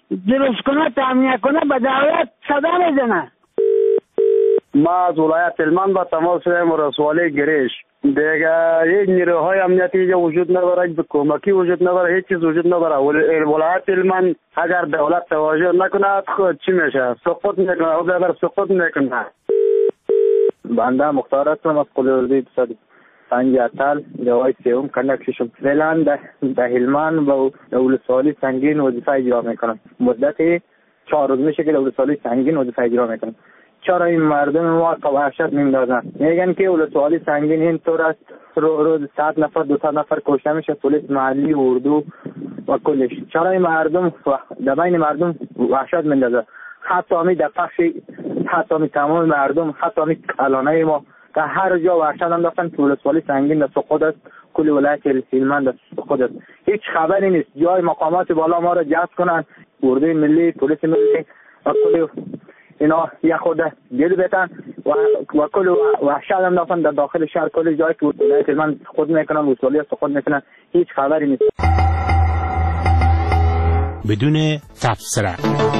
درست کنه تامین کنه به دولت صدا میزنه. ما از ولایت هلمند با تماس شدیم ولسوالی گریش دیگه هیچ نیروهای امنیتی اینجا وجود نداره، به کمکی وجود نداره، هیچ چیز وجود نداره. ولایت هلمند اگر دولت توجه نکنه خود چی میشه؟ سقوط میکنه. او اگر سقوط میکنه. بنده مختار هستم از قلعه صد سنگ اتل جوای سیوم کنک ششم. فعلا در هلمند با ولسوالی سنگین وظیفه اجرا میکنم. مدت چهار روز میشه که ولسوالی سنگین وظیفه اجرا میکنم. چرا این مردم ما وحشت میندازن؟ میگن که ولسوالی سنگین این طور است رو روز صد نفر دو صد نفر کشته میشه، پلیس محلی اردو و کلش. چرا این مردم در بین مردم وحشت میندازه؟ حتی همی در پخش حتی همی تمام مردم حتی همی کلانه ما که هر جا وحشت انداختن که ولسوالی سنگین در سقوط است، کل ولایت هلمند در سقوط است. هیچ خبری نیست. جای مقامات بالا ما را جذب کنن، اردوی ملی، پلیس ملی و کل اینا یک خود دل بتن و و کل وحشت انداختن در داخل شهر. کل جایی که ولایت هلمند خود میکنن ولسوالی سقوط میکنن، هیچ خبری نیست. بدون تبصره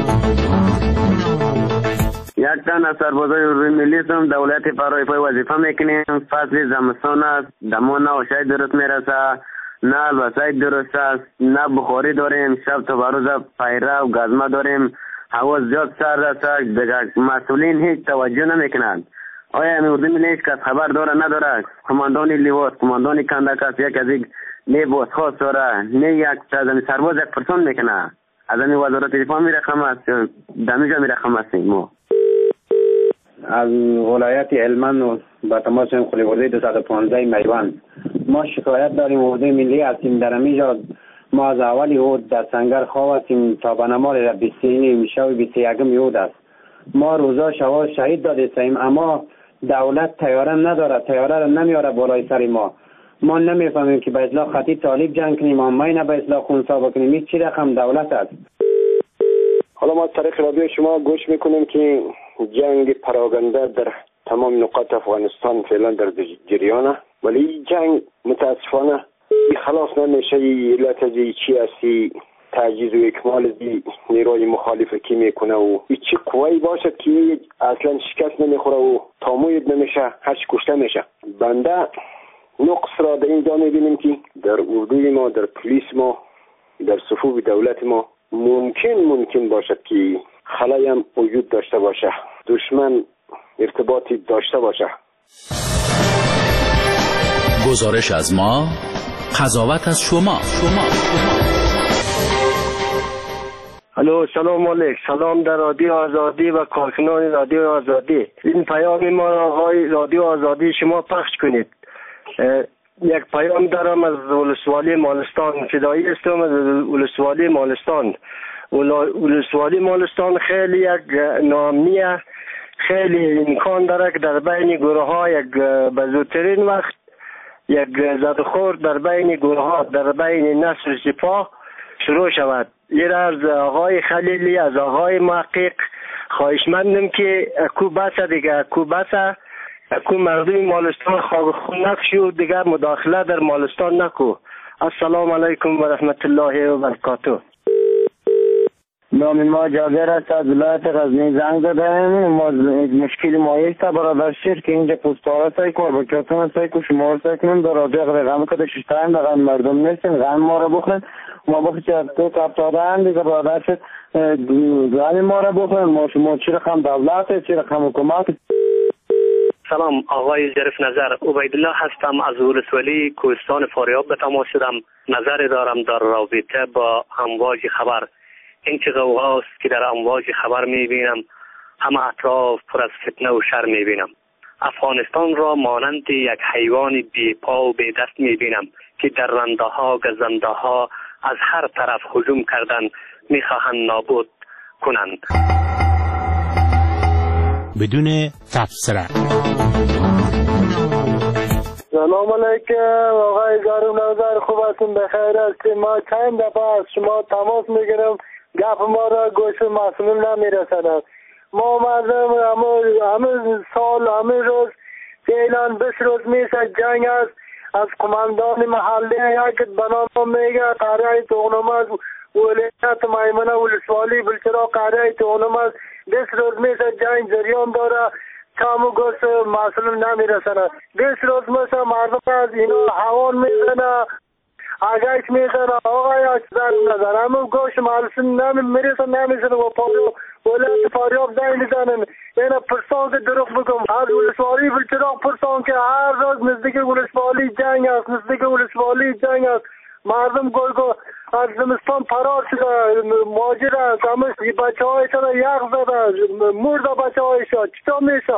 یک تن از سربازای اردوی ملی هم دولت فرای پای وظیفه میکنیم. فصل زمستان است، دما نه آشای درست میرسه، نه البسای درست است، نه بخاری داریم، شب تا بروز پیره و گزمه داریم، هوا زیاد سرد است. دیگه مسئولین هیچ توجه نمیکنند. آیا این اردوی ملی هیچ کس خبر داره نداره؟ کماندان لواس، کماندان کندک است، یک از یک لباس خاص داره، نه یک سرباز یک پرسون میکنه. از این وزارت دفاع میرخم است، دمیجا میرخم هستیم. ما از ولایت هلمند با تماس خلیوردی دو صد و پانزده میوند ما شکایت داریم. اردوی ملی هستیم در اینجا. ما از اولی اود در سنگر خواه هستیم تا بنمال را بیست و سه میشه و بیست و یکم اود است. ما روزا شوا شهید داده سیم، اما دولت تیاره نداره، تیاره را نمیاره بالای سر ما. ما نمیفهمیم که به اصلاح خطی طالب جنگ کنیم، اما نه به اصلاح خونسا بکنیم. این چی رقم دولت است؟ حالا ما از طریق رادیو شما گوش میکنیم که جنگ پراگنده در تمام نقاط افغانستان فعلا در جریانه، ولی جنگ متاسفانه خلاص نمیشه. علت از چی هستی؟ تعجیز و اکمال دی نیروی مخالف کی میکنه و چی قوی باشد که اصلا شکست نمیخوره و تاموید نمیشه، هرچی کشته میشه. بنده نقص را در اینجا میبینیم که در اردوی ما، در پلیس ما، در صفوف دولت ما ممکن ممکن باشد که خلایی هم وجود داشته باشه، دشمن ارتباطی داشته باشه. گزارش از ما، قضاوت از شما. شما الو، سلام علیکم. سلام در رادیو آزادی و کارکنان رادیو آزادی. این پیام ما را آقای رادیو آزادی شما پخش کنید. یک پیام دارم از ولسوالی مالستان. فدایی هستم از ولسوالی مالستان. ولسوالی مالستان خیلی یک نامنیه، خیلی امکان داره که در بین گروه ها یک به زودترین وقت یک زدخور در بین گروه ها، در بین نسل سپاه شروع شود. این از آقای خلیلی، از آقای محقق خواهشمندم که اکو بسه دیگه، اکو بسه، اکو مردم مالستان خواه خون نکشی و دیگه مداخله در مالستان نکو. السلام علیکم و رحمت الله و برکاته. نام ما جابر است، از ولایت غزنی زنگ زدم. ما مشکل مایش تا برادر شیر که اینجا پستاره سای کار بکرتون سای که شما سای کنیم در رادیو غم کده ششتایم در غم مردم نیستیم، غم ما را بخورن. ما بخی که از تو کفتاده هم دیگه برادر شد غم ما را بخورن. ما شما چی رقم دولت، چی رقم حکومت. سلام، آقای ظریف نظر، عبیدالله هستم از ولسوالی کوهستان فاریاب به تماس شدم. نظری دارم در رابطه با امواج خبر. این چه غوغاست که در امواج خبر میبینم، همه اطراف پر از فتنه و شر میبینم. افغانستان را مانند یک حیوان بی پا و بی دست میبینم که در رنده ها گزنده ها از هر طرف هجوم کردن میخواهند نابود کنند. بدون تبصره. سلام علیکم آقای زارو نوزر، خوب هستیم؟ بخیر هستیم؟ ما چند دفعه از شما تماس میگیرم، گپ ما را گوش مسئولین نمیرسند. ما مردم همه سال همه روز فعلا بیست روز میشه جنگ است. از کماندان محلی یک بنامه میگه قراره توغنامه ولایت میمنه ولسوالی بلچراغ قراره تونم است بیست روز میشه جنگ جریان داره کامو گوشت مثلا نمیرسنه بیست روز میشه مردم از اینا هوان میزنه آگهش میزنه آقای اکثر نظر همه گوشت مالسن نمیرسن نمیزنه و پاریو ولایت فاریاب زنگ میزنن اینا پرسان که دروغ بگم از ولسوالی بلچراغ پرسان که هر روز نزدیک ولسوالی جنگ است نزدیک ولسوالی جنگ است مردم گوی گو از زمستان فرار شده ماجر است همه بچه هایشان یخ زده مرده بچه هایشان چطور میشه؟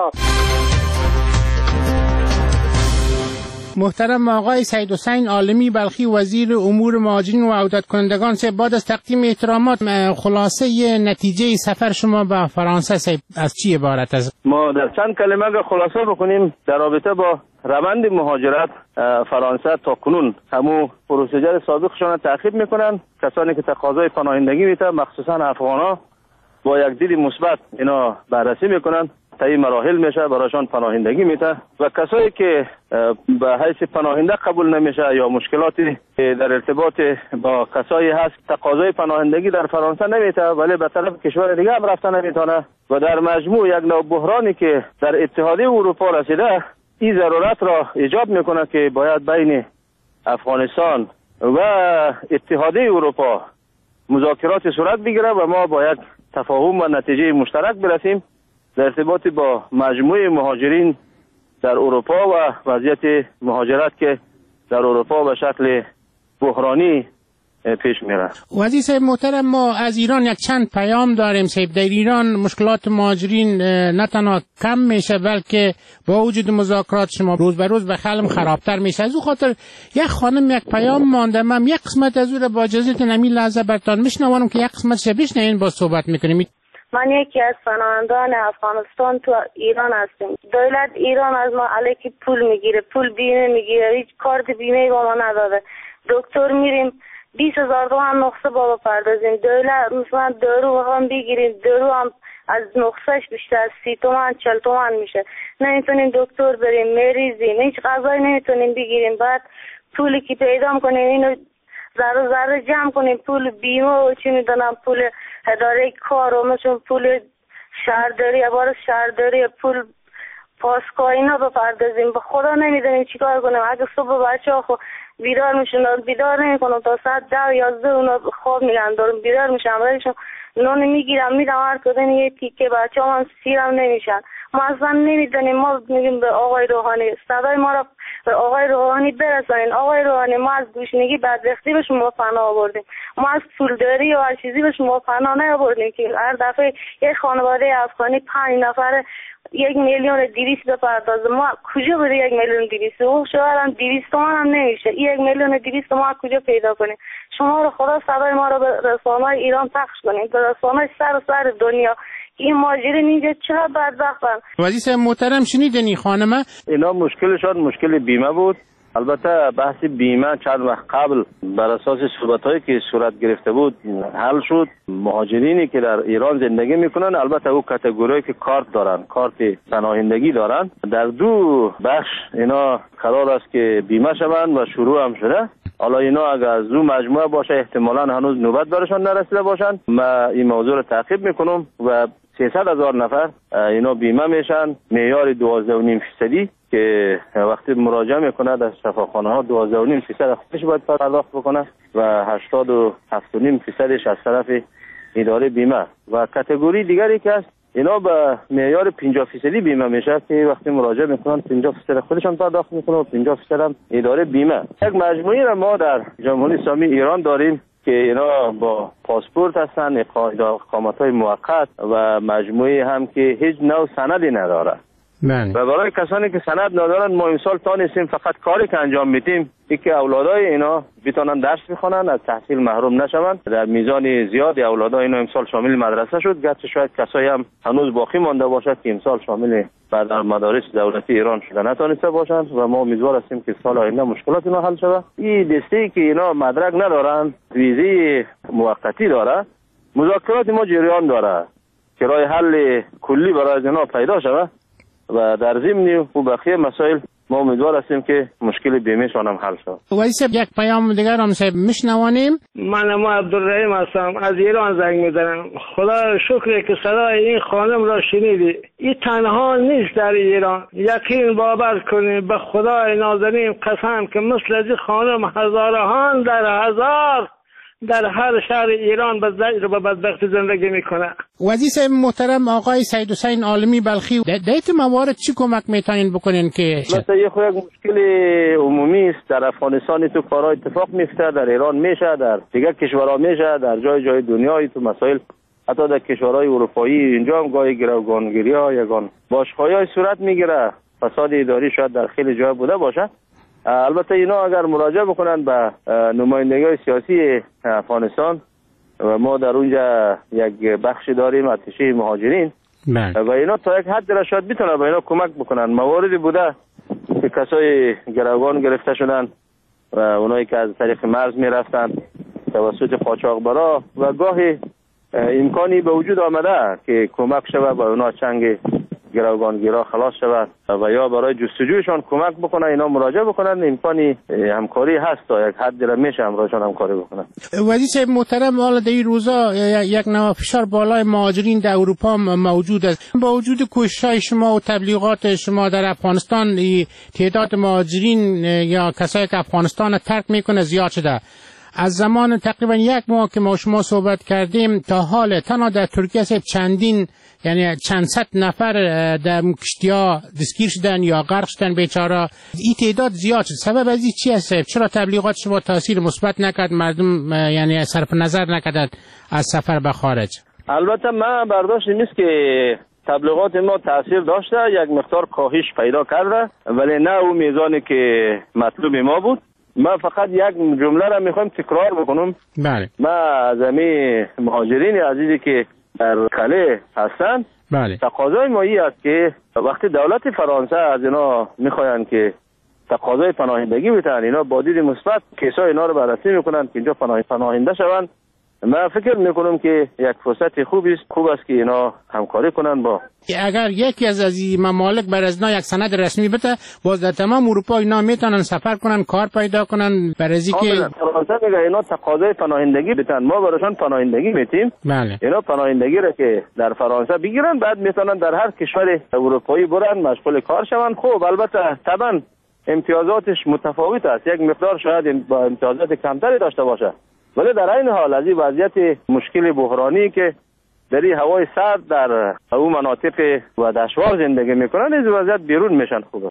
محترم آقای سید حسین عالمی بلخی وزیر امور مهاجرین و عودت کنندگان سه بعد از تقدیم احترامات خلاصه نتیجه سفر شما به فرانسه از چی عبارت است؟ ما در چند کلمه اگر خلاصه بکنیم در رابطه با روند مهاجرت فرانسه تا کنون همو پروسیجر سابقشان تعقیب میکنن. کسانی که تقاضای پناهندگی میتونن مخصوصا افغانا با یک دید مثبت اینا بررسی میکنن طی مراحل میشه برایشان پناهندگی میده و کسایی که به حیث پناهنده قبول نمیشه یا مشکلاتی در ارتباط با کسایی هست تقاضای پناهندگی در فرانسه نمیده ولی به طرف کشور دیگه هم رفتن نمیتونه و در مجموع یک نوع بحرانی که در اتحادیه اروپا رسیده این ضرورت را ایجاب میکنه که باید بین افغانستان و اتحادیه اروپا مذاکرات صورت بگیره و ما باید تفاهم و نتیجه مشترک برسیم در ارتباط با مجموعه مهاجرین در اروپا و وضعیت مهاجرت که در اروپا به شکل بحرانی پیش میره. وزیر صاحب محترم ما از ایران یک چند پیام داریم صاحب. در ایران مشکلات مهاجرین نه تنها کم میشه بلکه با وجود مذاکرات شما روز به روز به خلم خرابتر میشه. از او خاطر یک خانم یک پیام مانده من یک قسمت از او را با اجازه نمی لحظه برتان میشنوانم که یک قسمت بشنوین با صحبت میکنیم. من یکی از پناهندگان افغانستان تو ایران هستم. دولت ایران از ما علیکی پول میگیره، پول بیمه میگیره، هیچ کارت بیمه با ما نداده. دکتر میریم بیست هزار تومان نقصه با بپردازیم. دولت مثلا دارو هم بگیریم، دارو هم از نقصهش بیشتر از سی تومان چل تومان میشه. نمیتونیم دکتر بریم، مریضیم، هیچ غذایی نمیتونیم بگیریم. بعد پولی که پیدا کنیم اینو ذره ذره جمع کنیم، پول بیمه و چی میدونم پول اداره کار و مثل پول شهرداری عبارت شهرداری پول پاسکا اینا بپردازیم. به خدا نمیدونیم چی کار کنیم. اگه صبح بچه ها خو بیدار میشن بیدار نمیکنم تا ساعت ده یازده اونا خواب میگن دارم بیدار میشم برایشون نون میگیرم میدم هر کدوم یه تیکه بچه ها من سیرم نمیشن. ما اصلا نمیدونیم. ما میگیم به آقای روحانی صدای ما را به آقای روحانی برسانین. آقای روحانی ما از گوشنگی بدبختی به شما پناه آوردیم، ما از پولداری و هر چیزی به شما پناه نیاوردیم که هر دفعه یک خانواده افغانی پنج نفر یک میلیون دویست بپردازه. ما کجا بده یک میلیون دویست؟ او شاید هم دویست تومان هم نمیشه. یک میلیون دویست ما کجا پیدا کنیم؟ شما رو خدا صدای ما رو به رسانه‌های ایران پخش کنید، به رسانه‌های سر سر دنیا. این ماجرین اینجا چرا بدبختن؟ وزیر صاحب محترم شنیدین این خانمه؟ اینا مشکلشان مشکل بیمه بود. البته بحث بیمه چند وقت قبل بر اساس صحبت‌هایی که صورت گرفته بود حل شد. مهاجرینی که در ایران زندگی میکنن البته او کاتگوری که کارت دارن، کارت پناهندگی دارن، در دو بخش اینا قرار است که بیمه شوند و شروع هم شده. حالا اینا اگر از دو مجموعه باشه احتمالاً هنوز نوبت برشان نرسیده باشند. ما این موضوع رو تعقیب میکنم و سیصد هزار نفر اینا بیمه میشن. معیار دوازده و نیم فیصدی که وقتی مراجعه میکنه در شفاخانه ها دوازده و نیم فیصد خودش باید پرداخت بکنه و هشتاد و هفت و نیم فیصدش از طرف اداره بیمه. و کاتگوری دیگری که هست اینا به معیار پنجاه فیصدی بیمه میشه که وقتی مراجعه میکنن پنجاه فیصد خودشان پرداخت میکنه و پنجاه فیصد هم اداره بیمه. یک مجموعه را ما در جمهوری اسلامی ایران داریم که اینا با پاسپورت هستن، اقامت‌های موقت و مجموعه هم که هیچ نوع سندی نداره. من. و برای کسانی که سند ندارن ما امسال تانستیم فقط کاری که انجام میدیم این که اولادای اینا بتونن درس بخونن، از تحصیل محروم نشوند. در میزان زیادی اولادای اینا امسال شامل مدرسه شد، گرچه شاید کسایی هم هنوز باقی مانده باشد که امسال شامل بعد در مدارس دولتی ایران شده نتونسته باشند و ما امیدوار هستیم که سال آینده مشکلات اینا حل شود. این دسته که اینا مدرک ندارن، ویزه موقتی داره، مذاکرات ما جریان داره که راه حل کلی برای اینا پیدا شود و در ضمن و بقیه مسائل ما امیدوار هستیم که مشکل بیمهشان هم حل شود. ولی صاحب یک پیام دیگر هم صاحب میشنوانیم. من ما عبدالرحیم هستم، از ایران زنگ میزنم. خدا شکر که صدای این خانم را شنیدی. این تنها نیست در ایران، یقین باور کنید به خدای نازنین قسم که مثل از این خانم هزاران در هزار در هر شهر ایران به زجر و بدبختی زندگی میکنه. وزیر محترم آقای سید حسین عالمی بلخی، در این موارد چی کمک میتونین بکنین که مثلا یه خود مشکل عمومی است در افغانستان، تو کارا اتفاق میفته، در ایران میشه، در دیگر کشورها میشه، در جای جای دنیای تو مسائل حتی در کشورهای اروپایی اینجا هم گاهی گروگانگیری ها یگان باشخواهی های صورت میگیره. فساد اداری شاید در خیلی جای بوده باشه. البته اینا اگر مراجعه بکنن به نمایندگی سیاسی افغانستان و ما در اونجا یک بخشی داریم اتشه مهاجرین و اینا تا یک حد را شاید بتونن به اینا کمک بکنن. مواردی بوده که کسای گروگان گرفته شدن و اونایی که از طریق مرز میرفتن توسط قاچاقبرا و گاهی امکانی به وجود آمده که کمک شود به اونا چنگ گروگانگیرا خلاص شود و یا برای جستجویشان کمک بکنه، اینا مراجعه بکنن. امکانی همکاری هست تا یک حدی را میشه همراهشان همکاری بکنن. وزیر صاحب محترم، حالا در این روزا یک نوع فشار بالای مهاجرین در اروپا موجود است. با وجود کوشش‌های شما و تبلیغات شما در افغانستان، تعداد مهاجرین یا کسایی که افغانستان را ترک میکنه زیاد شده. از زمان تقریبا یک ماه که ما شما صحبت کردیم تا حال تنها در ترکیه صاحب چندین یعنی چند صد نفر در کشتی‌ها دستگیر شدن یا غرق شدن بیچاره. این تعداد زیاد شد. سبب از این چی است؟ چرا تبلیغات شما تاثیر مثبت نکرد، مردم یعنی صرف نظر نکردند از سفر به خارج؟ البته من برداشت نیست که تبلیغات ما تاثیر داشته، یک مقدار کاهش پیدا کرده ولی نه اون میزانی که مطلوب ما بود. من فقط یک جمله را میخوایم تکرار بکنم. بله. من از همین مهاجرین عزیزی که در کله هستند، بله، تقاضای ما این است که وقتی دولت فرانسه از اینا میخواین که تقاضای پناهندگی بتن، اینا با دید مثبت کیسای اینا رو بررسی میکنن که اینجا پناهنده شوند. من فکر میکنم که یک فرصت خوبی است خوب است که اینا همکاری کنن. با اگر یکی از از این ممالک بر از اینا یک سند رسمی بده، باز در تمام اروپا اینا میتونن سفر کنن، کار پیدا کنن. برای اینکه فرانسه میگه اینا تقاضای پناهندگی بدن، ما براشون پناهندگی میتیم. بله. اینا پناهندگی را که در فرانسه بگیرن، بعد میتونن در هر کشور اروپایی برن مشغول کار شون. خب البته طبعا امتیازاتش متفاوت است، یک مقدار شاید با امتیازات کمتری داشته باشه، ولی در این حال از این وضعیت مشکل بحرانی که در این هوای سرد در اون مناطق و دشوار زندگی میکنن، از وضعیت بیرون میشن. خوبه.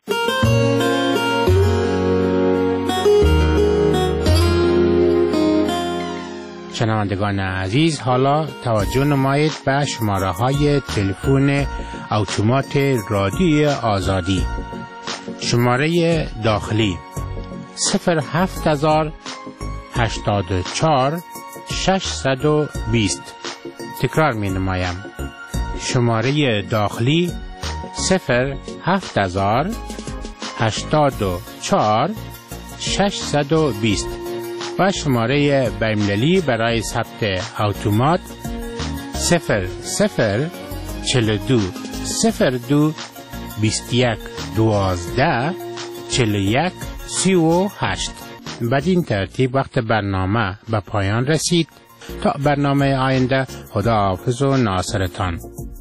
شنوندگان عزیز، حالا توجه نمایید به شماره های تلفن اتومات رادیوی آزادی. شماره داخلی صفر هفت هزار هشتاد و چهار ششصد و بیست. تکرار می نمایم. شماره داخلی صفر هفت هزار هشتاد و چهار ششصد و بیست و شماره بین‌المللی برای ثبت اتومات صفر صفر چهل و دو صفر دو بیست و یک دوازده چهل و یک سی و هشت. بدین ترتیب وقت برنامه به پایان رسید. تا برنامه آینده، خدا حافظ و ناصرتان.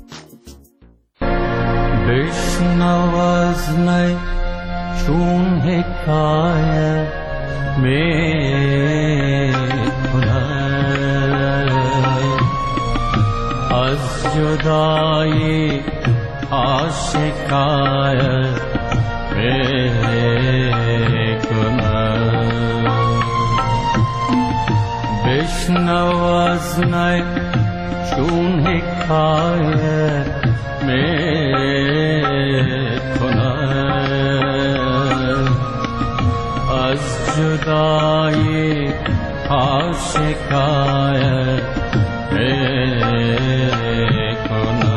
بشنو از می چون حکایت می کند، از جدایی آشکایت می کند. بشنو از می چون حکایت می کند، از جدایی ها شکایت می کند.